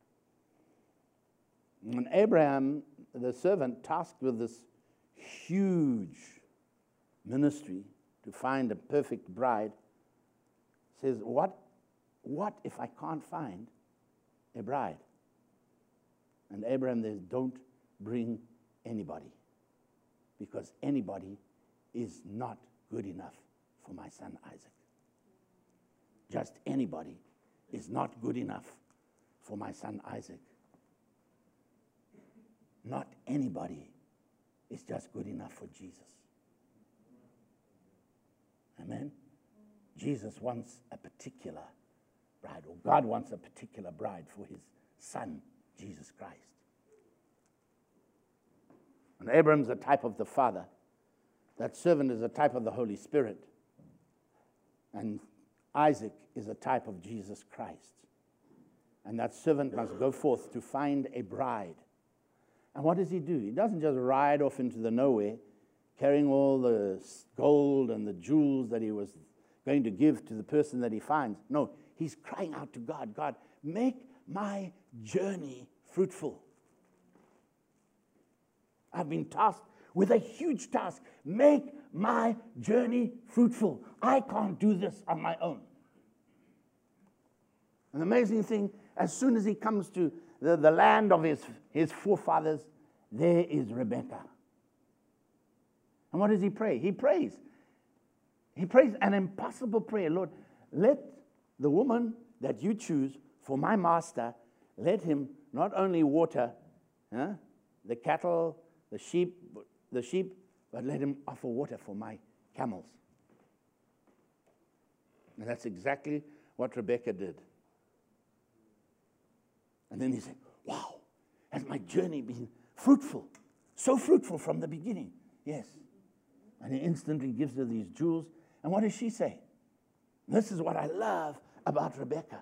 And Abraham, the servant, tasked with this huge ministry to find a perfect bride, says, what, what if I can't find a bride? And Abraham says, don't bring anybody, because anybody is not good enough for my son Isaac. Just anybody is not good enough for my son Isaac. Not anybody is just good enough for Jesus. Amen? Jesus wants a particular bride, or God wants a particular bride for his son, Jesus Christ. And Abraham's a type of the Father. That servant is a type of the Holy Spirit. And Isaac is a type of Jesus Christ. And that servant must go forth to find a bride. And what does he do? He doesn't just ride off into the nowhere, carrying all the gold and the jewels that he was going to give to the person that he finds. No, he's crying out to God, God, make my journey fruitful. I've been tasked with a huge task. Make my journey fruitful. I can't do this on my own. An amazing thing, as soon as he comes to the, the land of his, his forefathers, there is Rebekah. And what does he pray? He prays. He prays an impossible prayer. Lord, let the woman that you choose for my master, let him not only water huh, the cattle, the sheep, the sheep, but let him offer water for my camels. And that's exactly what Rebekah did. And then he said, wow, has my journey been fruitful? So fruitful from the beginning. Yes. And he instantly gives her these jewels. And what does she say? This is what I love about Rebekah.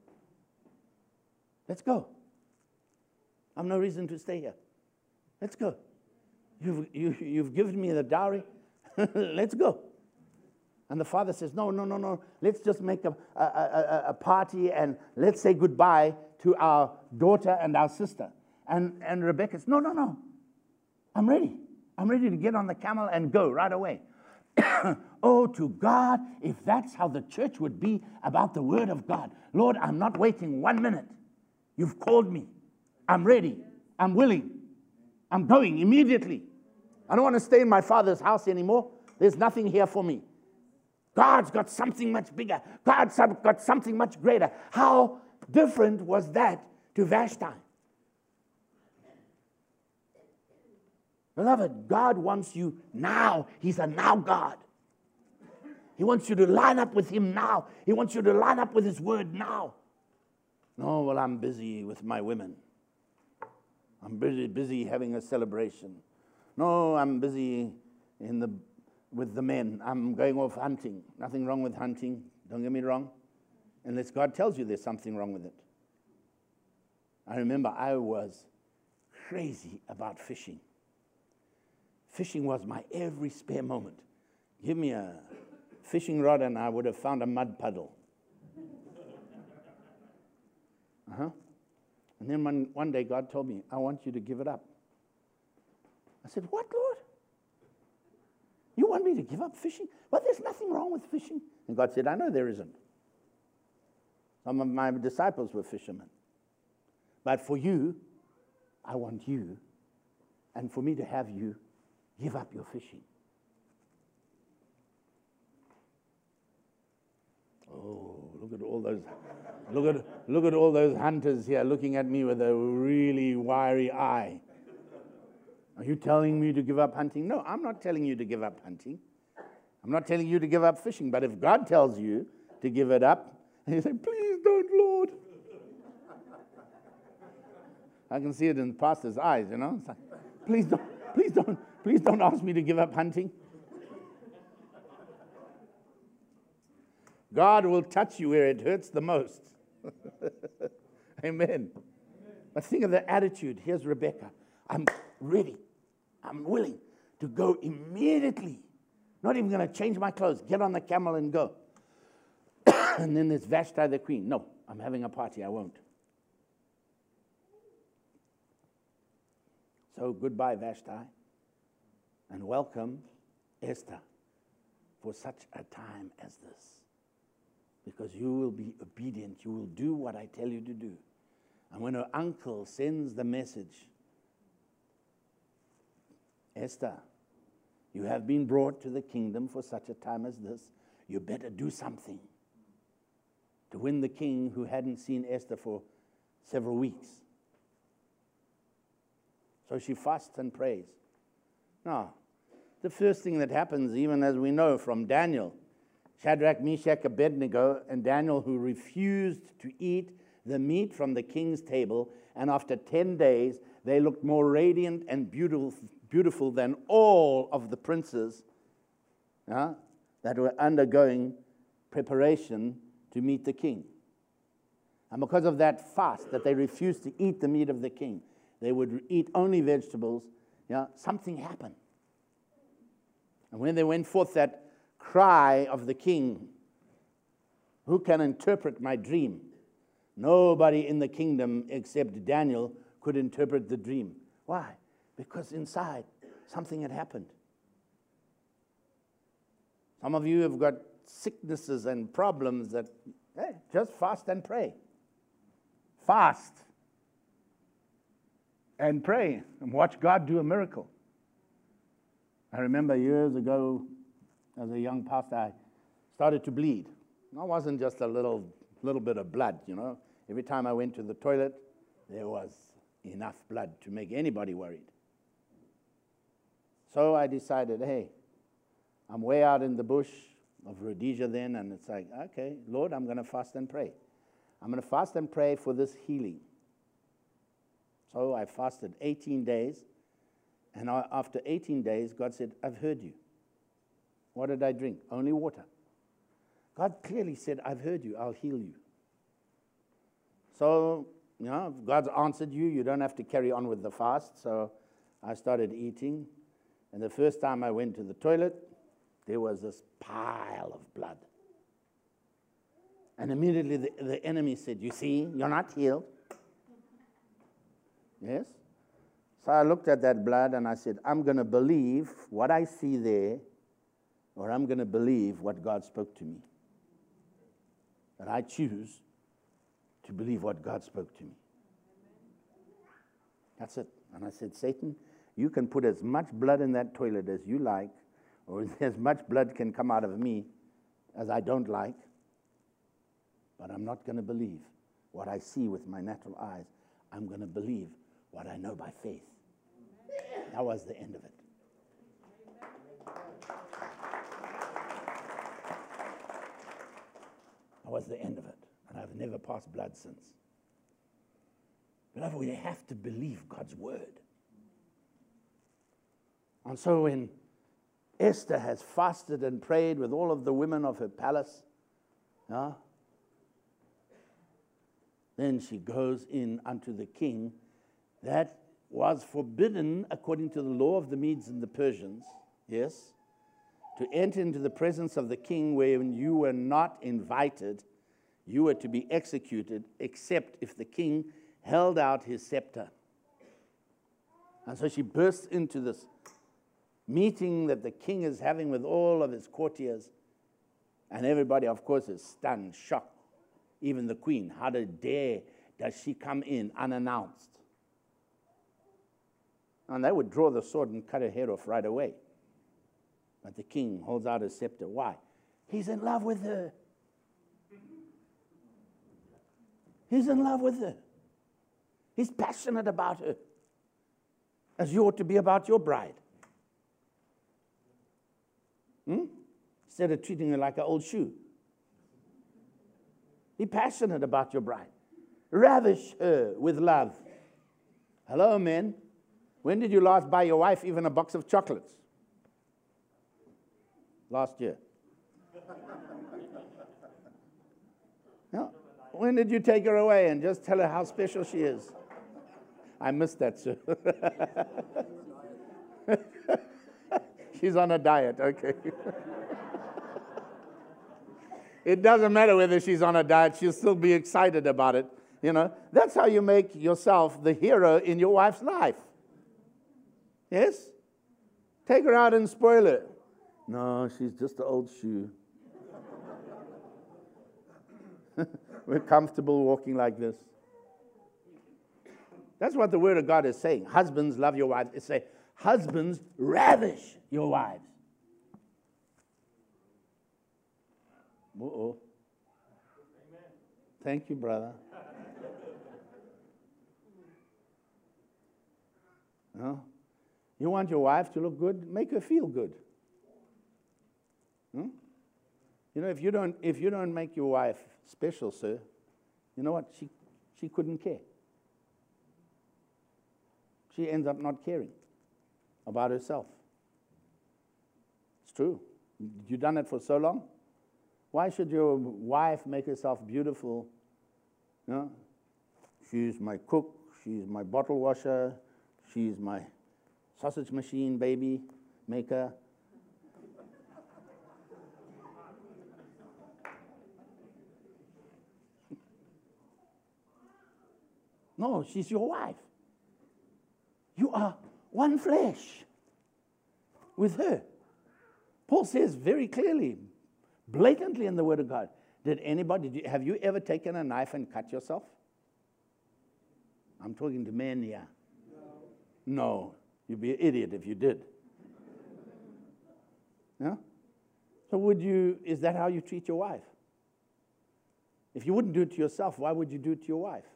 Let's go. I've no reason to stay here. Let's go. You've, you, you've given me the dowry. Let's go. And the father says, no, no, no, no. Let's just make a, a, a, a party and let's say goodbye to our daughter and our sister. And, and Rebekah says, no, no, no. I'm ready. I'm ready to get on the camel and go right away. Oh, to God, if that's how the church would be about the word of God. Lord, I'm not waiting one minute. You've called me. I'm ready. I'm willing. I'm going immediately. I don't want to stay in my father's house anymore. There's nothing here for me. God's got something much bigger. God's got something much greater. How different was that to Vashti? Beloved, God wants you now. He's a now God. He wants you to line up with him now. He wants you to line up with his word now. No, well, I'm busy with my women. I'm busy, busy having a celebration. No, I'm busy in the with the men. I'm going off hunting. Nothing wrong with hunting. Don't get me wrong. Unless God tells you there's something wrong with it. I remember I was crazy about fishing. Fishing was my every spare moment. Give me a fishing rod and I would have found a mud puddle. Uh-huh. And then one, one day God told me, I want you to give it up. I said, what, Lord? You want me to give up fishing? Well, there's nothing wrong with fishing. And God said, I know there isn't. Some of my disciples were fishermen. But for you, I want you, and for me to have you, give up your fishing. Oh, look at all those, look at, look at all those hunters here looking at me with a really wiry eye. Are you telling me to give up hunting? No, I'm not telling you to give up hunting. I'm not telling you to give up fishing. But if God tells you to give it up, and you say, please don't, Lord. I can see it in the pastor's eyes, you know. It's like, please don't, please don't, please don't ask me to give up hunting. God will touch you where it hurts the most. Amen. But think of the attitude. Here's Rebekah. I'm ready. I'm willing to go immediately. Not even going to change my clothes. Get on the camel and go. And then there's Vashti the queen. No, I'm having a party. I won't. So goodbye, Vashti. And welcome, Esther, for such a time as this. Because you will be obedient. You will do what I tell you to do. And when her uncle sends the message, Esther, you have been brought to the kingdom for such a time as this. You better do something to win the king who hadn't seen Esther for several weeks. So she fasts and prays. Now, the first thing that happens, even as we know from Daniel, Shadrach, Meshach, Abednego, and Daniel, who refused to eat the meat from the king's table, and after ten days, they looked more radiant and beautiful, beautiful than all of the princes uh, that were undergoing preparation to meet the king. And because of that fast, that they refused to eat the meat of the king, they would eat only vegetables, you know, something happened. And when they went forth, that cry of the king, who can interpret my dream? Nobody in the kingdom except Daniel could interpret the dream. Why? Because inside, something had happened. Some of you have got sicknesses and problems that, hey, just fast and pray. Fast and pray and watch God do a miracle. I remember years ago, as a young pastor, I started to bleed. It wasn't just a little, little bit of blood, you know. Every time I went to the toilet, there was enough blood to make anybody worried. So I decided, hey, I'm way out in the bush of Rhodesia then, and it's like, okay, Lord, I'm going to fast and pray. I'm going to fast and pray for this healing. So I fasted eighteen days, and after eighteen days, God said, I've heard you. What did I drink? Only water. God clearly said, I've heard you, I'll heal you. So, you know, if God's answered you, you don't have to carry on with the fast. So I started eating, and the first time I went to the toilet, there was this pile of blood. And immediately the, the enemy said, you see, you're not healed. Yes? So I looked at that blood and I said, I'm going to believe what I see there, or I'm going to believe what God spoke to me. And I choose to believe what God spoke to me. That's it. And I said, Satan, you can put as much blood in that toilet as you like, or as much blood can come out of me as I don't like, but I'm not going to believe what I see with my natural eyes. I'm going to believe what I know by faith. That was the end of it. That was the end of it. And I've never passed blood since. Beloved, we have to believe God's word. And so when Esther has fasted and prayed with all of the women of her palace, yeah, then she goes in unto the king. That was forbidden according to the law of the Medes and the Persians, yes, to enter into the presence of the king when you were not invited. You were to be executed except if the king held out his scepter. And so she bursts into this meeting that the king is having with all of his courtiers. And everybody, of course, is stunned, shocked. Even the queen. How dare does she come in unannounced? And they would draw the sword and cut her head off right away. But the king holds out his scepter. Why? He's in love with her. He's in love with her. He's passionate about her, as you ought to be about your bride. Hmm? Instead of treating her like an old shoe. Be passionate about your bride. Ravish her with love. Hello, men. When did you last buy your wife even a box of chocolates? Last year. No. When did you take her away and just tell her how special she is? I missed that, sir. She's on a diet, okay. It doesn't matter whether she's on a diet, she'll still be excited about it. You know, that's how you make yourself the hero in your wife's life. Yes? Take her out and spoil her. No, she's just an old shoe. We're comfortable walking like this. That's what the Word of God is saying. Husbands, love your wives. It says, husbands, ravish your wives. Uh-oh. Thank you, brother. No? You want your wife to look good? Make her feel good. Hmm? You know, if you don't, if you don't make your wife special, sir, you know what? She, she couldn't care. She ends up not caring about herself. It's true. You've done it for so long. Why should your wife make herself beautiful You know? She's my cook, she's my bottle washer, she's my sausage machine baby maker. No, she's your wife. You are one flesh with her. Paul says very clearly, blatantly in the Word of God, did anybody, have you ever taken a knife and cut yourself? I'm talking to men here. No. No. You'd be an idiot if you did. Yeah? So would you, is that how you treat your wife? If you wouldn't do it to yourself, why would you do it to your wife?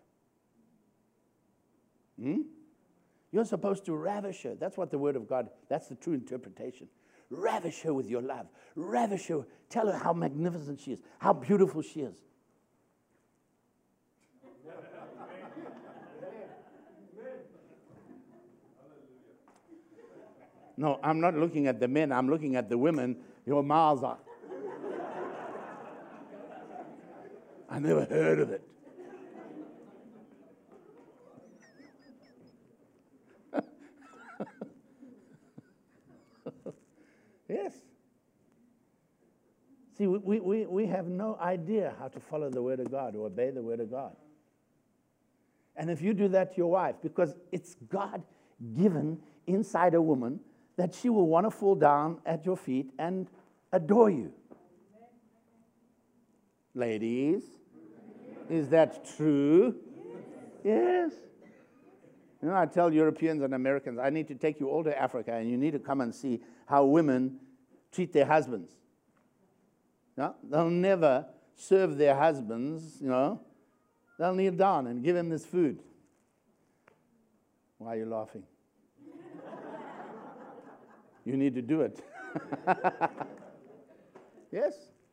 Hmm? You're supposed to ravish her. That's what the Word of God, that's the true interpretation. Ravish her with your love. Ravish her. Tell her how magnificent she is, how beautiful she is. No, I'm not looking at the men. I'm looking at the women. Your mouths are. I never heard of it. Yes. See, we, we, we have no idea how to follow the Word of God or obey the Word of God. And if you do that to your wife, because it's God given inside a woman that she will want to fall down at your feet and adore you. Ladies, is that true? Yes. You know, I tell Europeans and Americans, I need to take you all to Africa, and you need to come and see how women treat their husbands. No? They'll never serve their husbands, you know. They'll kneel down and give him this food. Why are you laughing? You need to do it. Yes?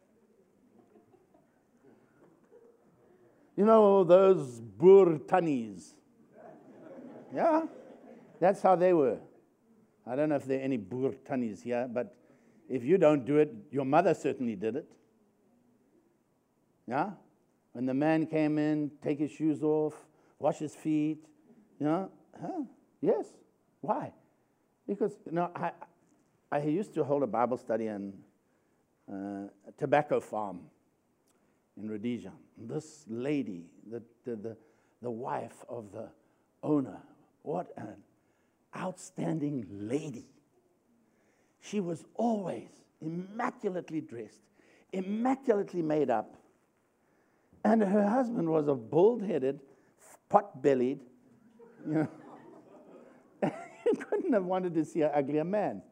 You know those Boer tannies? Yeah? That's how they were. I don't know if there are any Boer tannies here, but if you don't do it, your mother certainly did it. Yeah? When the man came in, take his shoes off, wash his feet, you know? Huh? Yes. Why? Because, you know, I, I used to hold a Bible study in uh, a tobacco farm in Rhodesia. This lady, the, the, the, the wife of the owner, what an outstanding lady. She was always immaculately dressed, immaculately made up. And her husband was a bald-headed, pot-bellied, you know. You couldn't have wanted to see an uglier man.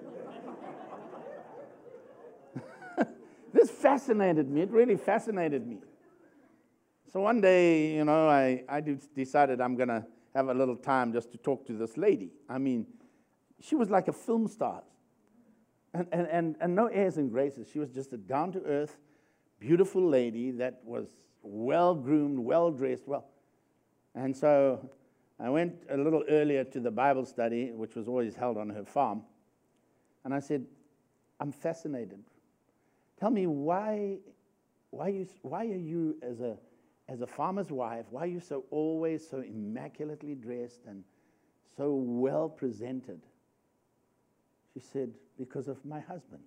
This fascinated me. It really fascinated me. So one day, you know, I, I decided I'm going to have a little time just to talk to this lady. I mean, she was like a film star. And, and, and, and no airs and graces. She was just a down-to-earth, beautiful lady that was well-groomed, well-dressed, well. And so I went a little earlier to the Bible study, which was always held on her farm. And I said, I'm fascinated. Tell me why, why, you, why are you, as a, as a farmer's wife, why are you so always so immaculately dressed and so well presented? She said, because of my husband.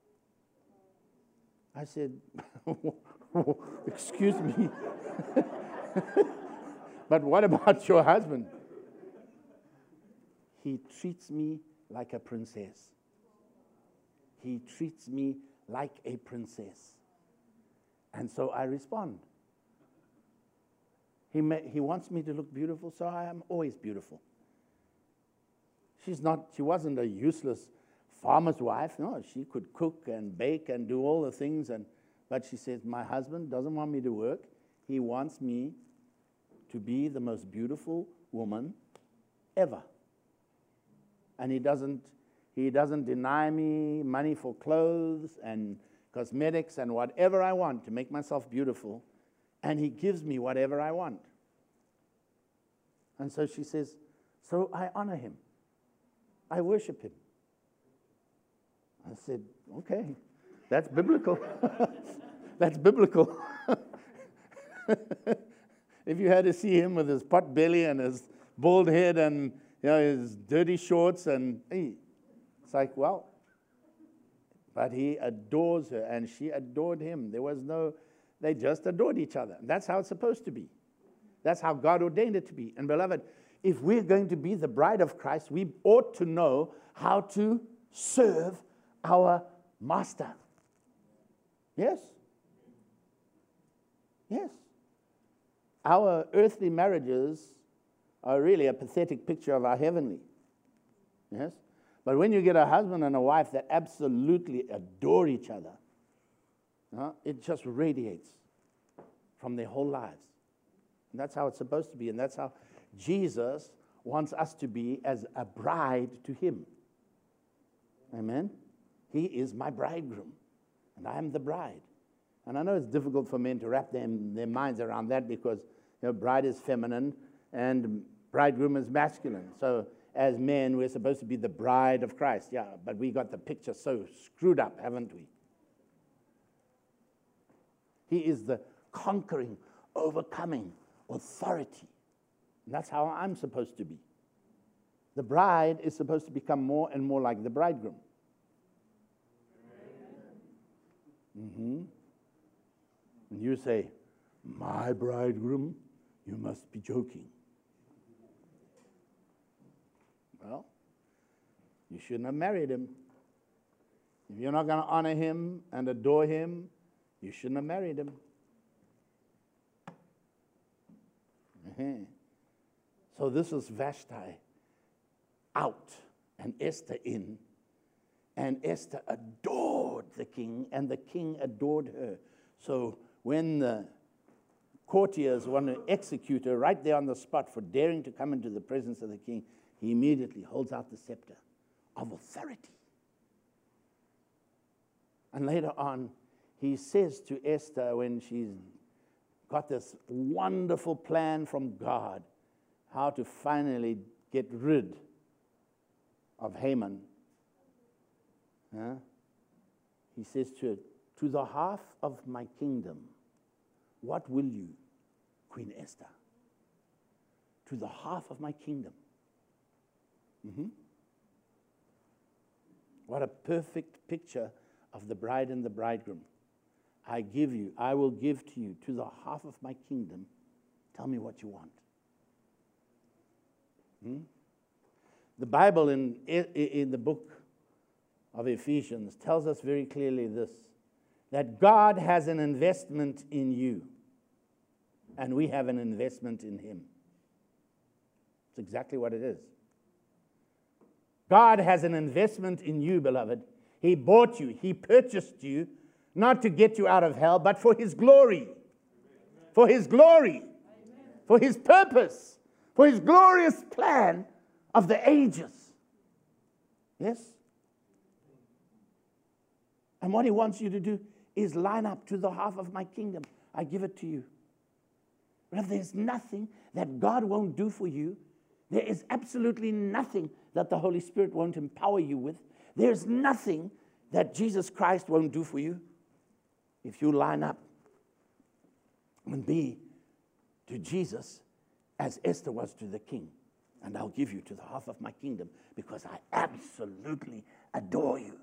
I said, excuse me, but what about your husband? He treats me like a princess. He treats me like a princess. And so I respond. He, may, he wants me to look beautiful, so I am always beautiful. She's not, she wasn't a useless farmer's wife. No, she could cook and bake and do all the things. And, but she says, my husband doesn't want me to work. He wants me to be the most beautiful woman ever. And he doesn't, he doesn't deny me money for clothes and cosmetics and whatever I want to make myself beautiful. And he gives me whatever I want. And so she says, so I honor him. I worship him. I said, okay, that's biblical. That's biblical. if you had to see him with his pot belly and his bald head and you know his dirty shorts, and hey, it's like, well, but he adores her and she adored him. There was no, they just adored each other. That's how it's supposed to be. That's how God ordained it to be. And beloved, if we're going to be the bride of Christ, we ought to know how to serve our master. Yes? Yes. Our earthly marriages are really a pathetic picture of our heavenly. Yes? But when you get a husband and a wife that absolutely adore each other, uh, it just radiates from their whole lives. And that's how it's supposed to be. And that's how Jesus wants us to be as a bride to him. Amen? He is my bridegroom, and I am the bride. And I know it's difficult for men to wrap their, their minds around that because you know, bride is feminine and bridegroom is masculine. So as men, we're supposed to be the bride of Christ. Yeah, but we got the picture so screwed up, haven't we? He is the conquering, overcoming authority. And that's how I'm supposed to be. The bride is supposed to become more and more like the bridegroom. Mm-hmm. And you say, my bridegroom, you must be joking. Well, you shouldn't have married him. If you're not going to honor him and adore him, you shouldn't have married him. Uh-huh. So this is Vashti out and Esther in. And Esther adored the king, and the king adored her. So when the courtiers want to execute her right there on the spot for daring to come into the presence of the king, he immediately holds out the scepter of authority. And later on, he says to Esther, when she's got this wonderful plan from God, how to finally get rid of Haman, huh? He says to her, to the half of my kingdom, what will you, Queen Esther? To the half of my kingdom. Mm-hmm. What a perfect picture of the bride and the bridegroom. I give you, I will give to you, to the half of my kingdom. Tell me what you want. Hmm? The Bible in, in the book of Ephesians tells us very clearly this, that God has an investment in you, and we have an investment in him. It's exactly what it is. God has an investment in you, beloved. He bought you. He purchased you, not to get you out of hell, but for his glory. For his glory. For his purpose. For his glorious plan of the ages. Yes? And what he wants you to do is line up to the half of my kingdom. I give it to you. But there's nothing that God won't do for you. There is absolutely nothing that the Holy Spirit won't empower you with. There's nothing that Jesus Christ won't do for you if you line up and be to Jesus as Esther was to the king. And I'll give you to the half of my kingdom because I absolutely adore you.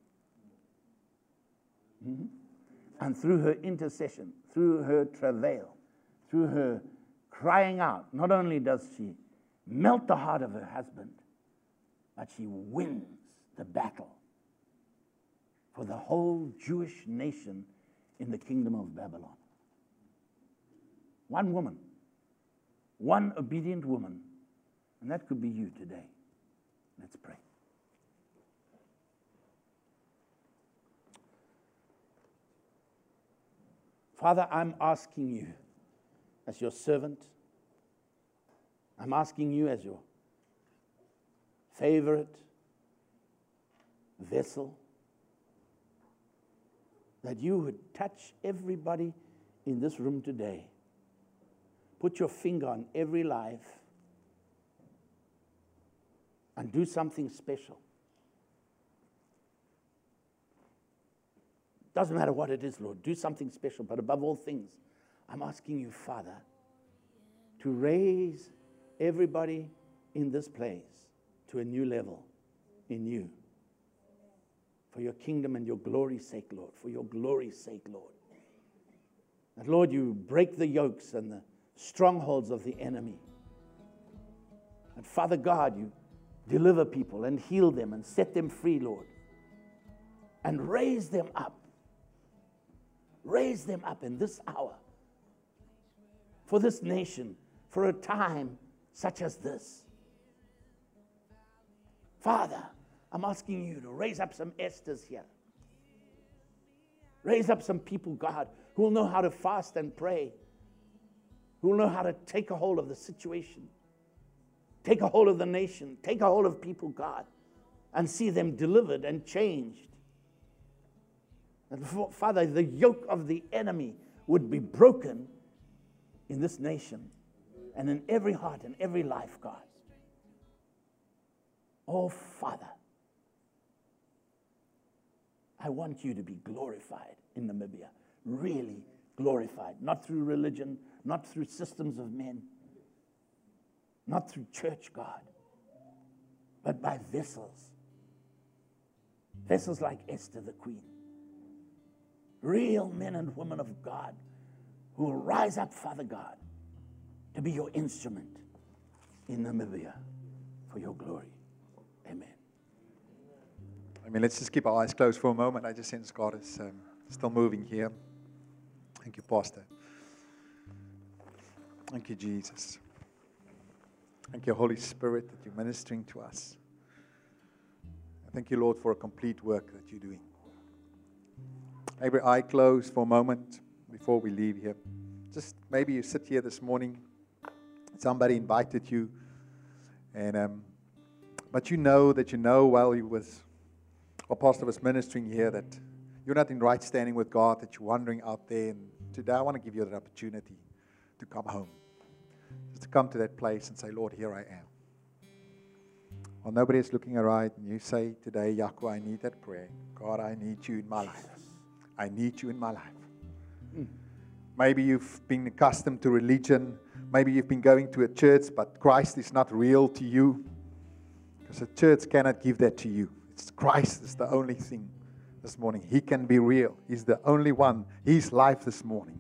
Mm-hmm. And through her intercession, through her travail, through her crying out, not only does she melt the heart of her husband, but she wins the battle for the whole Jewish nation in the kingdom of Babylon. One woman, one obedient woman, and that could be you today. Let's pray. Father, I'm asking you as your servant, I'm asking you as your favorite vessel, that you would touch everybody in this room today. Put your finger on every life and do something special. Doesn't matter what it is, Lord. Do something special. But above all things, I'm asking you, Father, to raise everybody in this place to a new level in you. For your kingdom and your glory's sake, Lord. For your glory's sake, Lord. That, Lord, you break the yokes and the strongholds of the enemy. And Father God, you deliver people and heal them and set them free, Lord. And raise them up. Raise them up in this hour. For this nation, for a time such as this. Father, I'm asking you to raise up some Esthers here. Raise up some people, God, who will know how to fast and pray. Who will know how to take a hold of the situation. Take a hold of the nation. Take a hold of people, God, and see them delivered and changed. And Father, the yoke of the enemy would be broken in this nation and in every heart and every life, God. Oh, Father, I want you to be glorified in Namibia, really glorified, not through religion, not through systems of men, not through church, God, but by vessels. Vessels like Esther the Queen. Real men and women of God who will rise up, Father God, to be your instrument in Namibia for your glory. Amen. I mean, let's just keep our eyes closed for a moment. I just sense God is um, still moving here. Thank you, Pastor. Thank you, Jesus. Thank you, Holy Spirit, that you're ministering to us. Thank you, Lord, for a complete work that you're doing. Every eye closed for a moment before we leave here. Just maybe you sit here this morning. Somebody invited you, and um, but you know that you know while he was, or Pastor was ministering here, that you're not in right standing with God, that you're wandering out there. And today I want to give you that opportunity to come home. Just to come to that place and say, Lord, here I am. While nobody is looking around, and you say today, Yaku, I need that prayer. God, I need you in my life. I need you in my life. Mm. Maybe you've been accustomed to religion. Maybe you've been going to a church, but Christ is not real to you. Because a church cannot give that to you. It's Christ is the only thing this morning. He can be real. He's the only one. He's life this morning.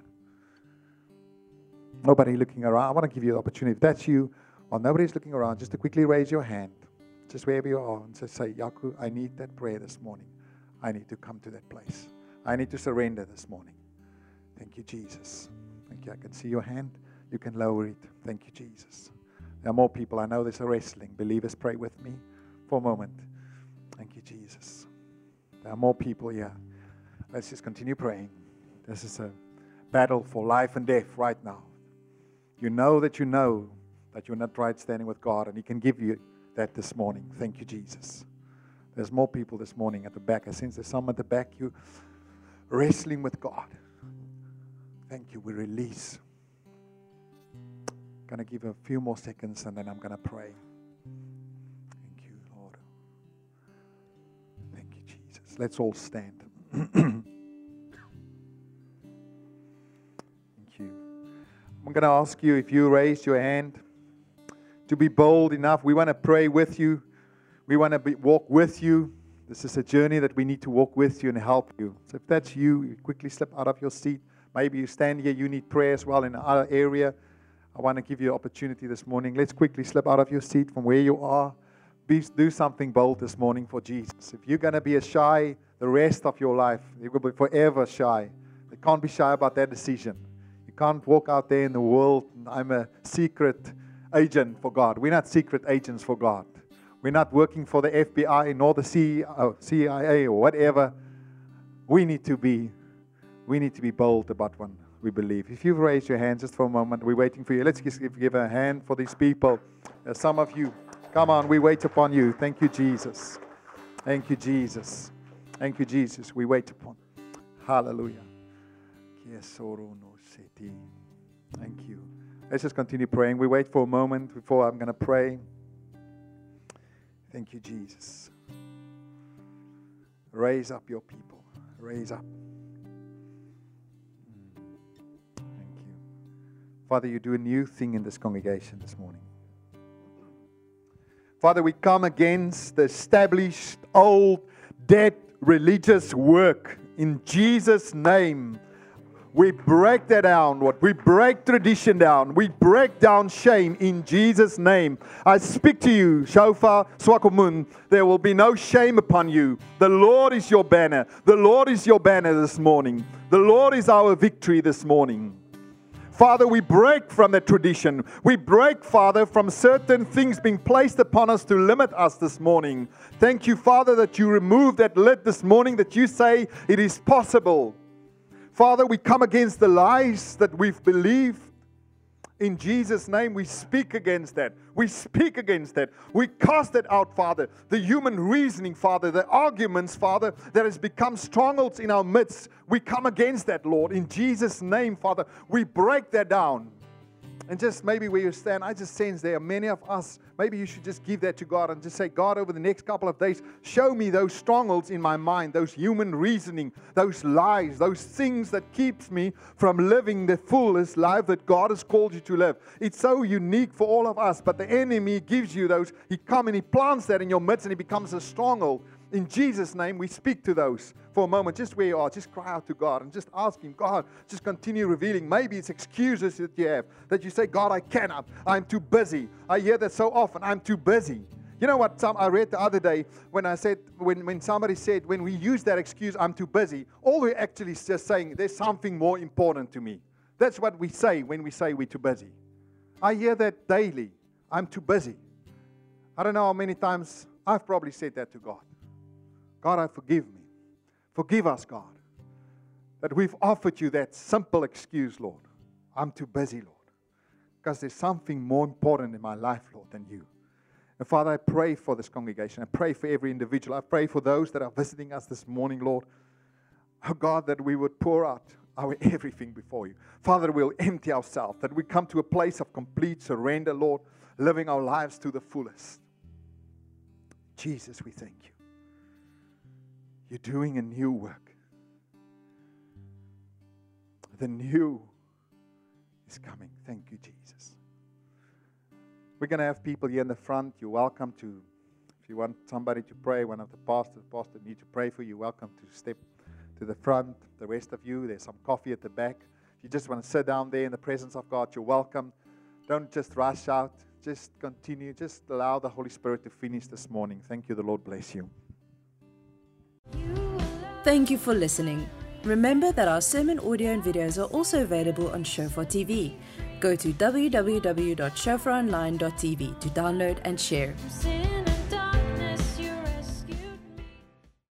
Nobody looking around. I want to give you the opportunity. If that's you, or nobody's looking around, just to quickly raise your hand. Just wherever you are. And just say, Yaku, I need that prayer this morning. I need to come to that place. I need to surrender this morning. Thank you, Jesus. Thank you. I can see your hand. You can lower it. Thank you, Jesus. There are more people. I know there's a wrestling. Believers, pray with me for a moment. Thank you, Jesus. There are more people here. Let's just continue praying. This is a battle for life and death right now. You know that you know that you're not right standing with God, and He can give you that this morning. Thank you, Jesus. There's more people this morning at the back. I sense there's some at the back. You wrestling with God. Thank you. We release. I'm going to give a few more seconds and then I'm going to pray. Thank you, Lord. Thank you, Jesus. Let's all stand. Thank you. I'm going to ask you, if you raise your hand, to be bold enough. We want to pray with you. We want to be, walk with you. This is a journey that we need to walk with you and help you. So if that's you, you quickly slip out of your seat. Maybe you stand here, you need prayer as well in another area. I want to give you an opportunity this morning. Let's quickly slip out of your seat from where you are. Be, do something bold this morning for Jesus. If you're going to be a shy the rest of your life, you will be forever shy. You can't be shy about that decision. You can't walk out there in the world, and I'm a secret agent for God. We're not secret agents for God. We're not working for the F B I nor the C I A or whatever. We need to be, we need to be bold about what we believe. If you've raised your hand just for a moment, we're waiting for you. Let's just give, give a hand for these people. Uh, some of you, come on, we wait upon you. Thank you, Jesus. Thank you, Jesus. Thank you, Jesus. We wait upon. Hallelujah. Thank you. Let's just continue praying. We wait for a moment before I'm going to pray. Thank you, Jesus. Raise up your people. Raise up. Thank you. Father, you do a new thing in this congregation this morning. Father, we come against the established, old, dead religious work. In Jesus' name, we break that down, Lord. We break tradition down. We break down shame in Jesus' name. I speak to you, Shofar Swakopmund. There will be no shame upon you. The Lord is your banner. The Lord is your banner this morning. The Lord is our victory this morning. Father, we break from the tradition. We break, Father, from certain things being placed upon us to limit us this morning. Thank you, Father, that you remove that lid this morning, that you say it is possible. Father, we come against the lies that we've believed. In Jesus' name, we speak against that. We speak against that. We cast it out, Father. The human reasoning, Father, the arguments, Father, that has become strongholds in our midst. We come against that, Lord. In Jesus' name, Father, we break that down. And just maybe where you stand, I just sense there are many of us, maybe you should just give that to God and just say, God, over the next couple of days, show me those strongholds in my mind, those human reasoning, those lies, those things that keeps me from living the fullest life that God has called you to live. It's so unique for all of us, but the enemy gives you those. He comes and he plants that in your midst and it becomes a stronghold. In Jesus' name, we speak to those for a moment, just where you are. Just cry out to God and just ask Him, God, just continue revealing. Maybe it's excuses that you have, that you say, God, I cannot. I'm too busy. I hear that so often. I'm too busy. You know what some, I read the other day when I said, when, when somebody said, when we use that excuse, I'm too busy, all we're actually just saying, there's something more important to me. That's what we say when we say we're too busy. I hear that daily. I'm too busy. I don't know how many times I've probably said that to God. God, I forgive me. Forgive us, God, that we've offered you that simple excuse, Lord. I'm too busy, Lord, because there's something more important in my life, Lord, than you. And Father, I pray for this congregation. I pray for every individual. I pray for those that are visiting us this morning, Lord. Oh, God, that we would pour out our everything before you. Father, we'll empty ourselves, that we come to a place of complete surrender, Lord, living our lives to the fullest. Jesus, we thank you. You're doing a new work. The new is coming. Thank you, Jesus. We're going to have people here in the front. You're welcome to, if you want somebody to pray, one of the pastors, pastor need to pray for you, you're welcome to step to the front. The rest of you, there's some coffee at the back. If you just want to sit down there in the presence of God, you're welcome. Don't just rush out. Just continue. Just allow the Holy Spirit to finish this morning. Thank you. The Lord bless you. Thank you for listening. Remember that our sermon audio and videos are also available on Shofar T V. Go to w w w dot shofar online dot t v to download and share.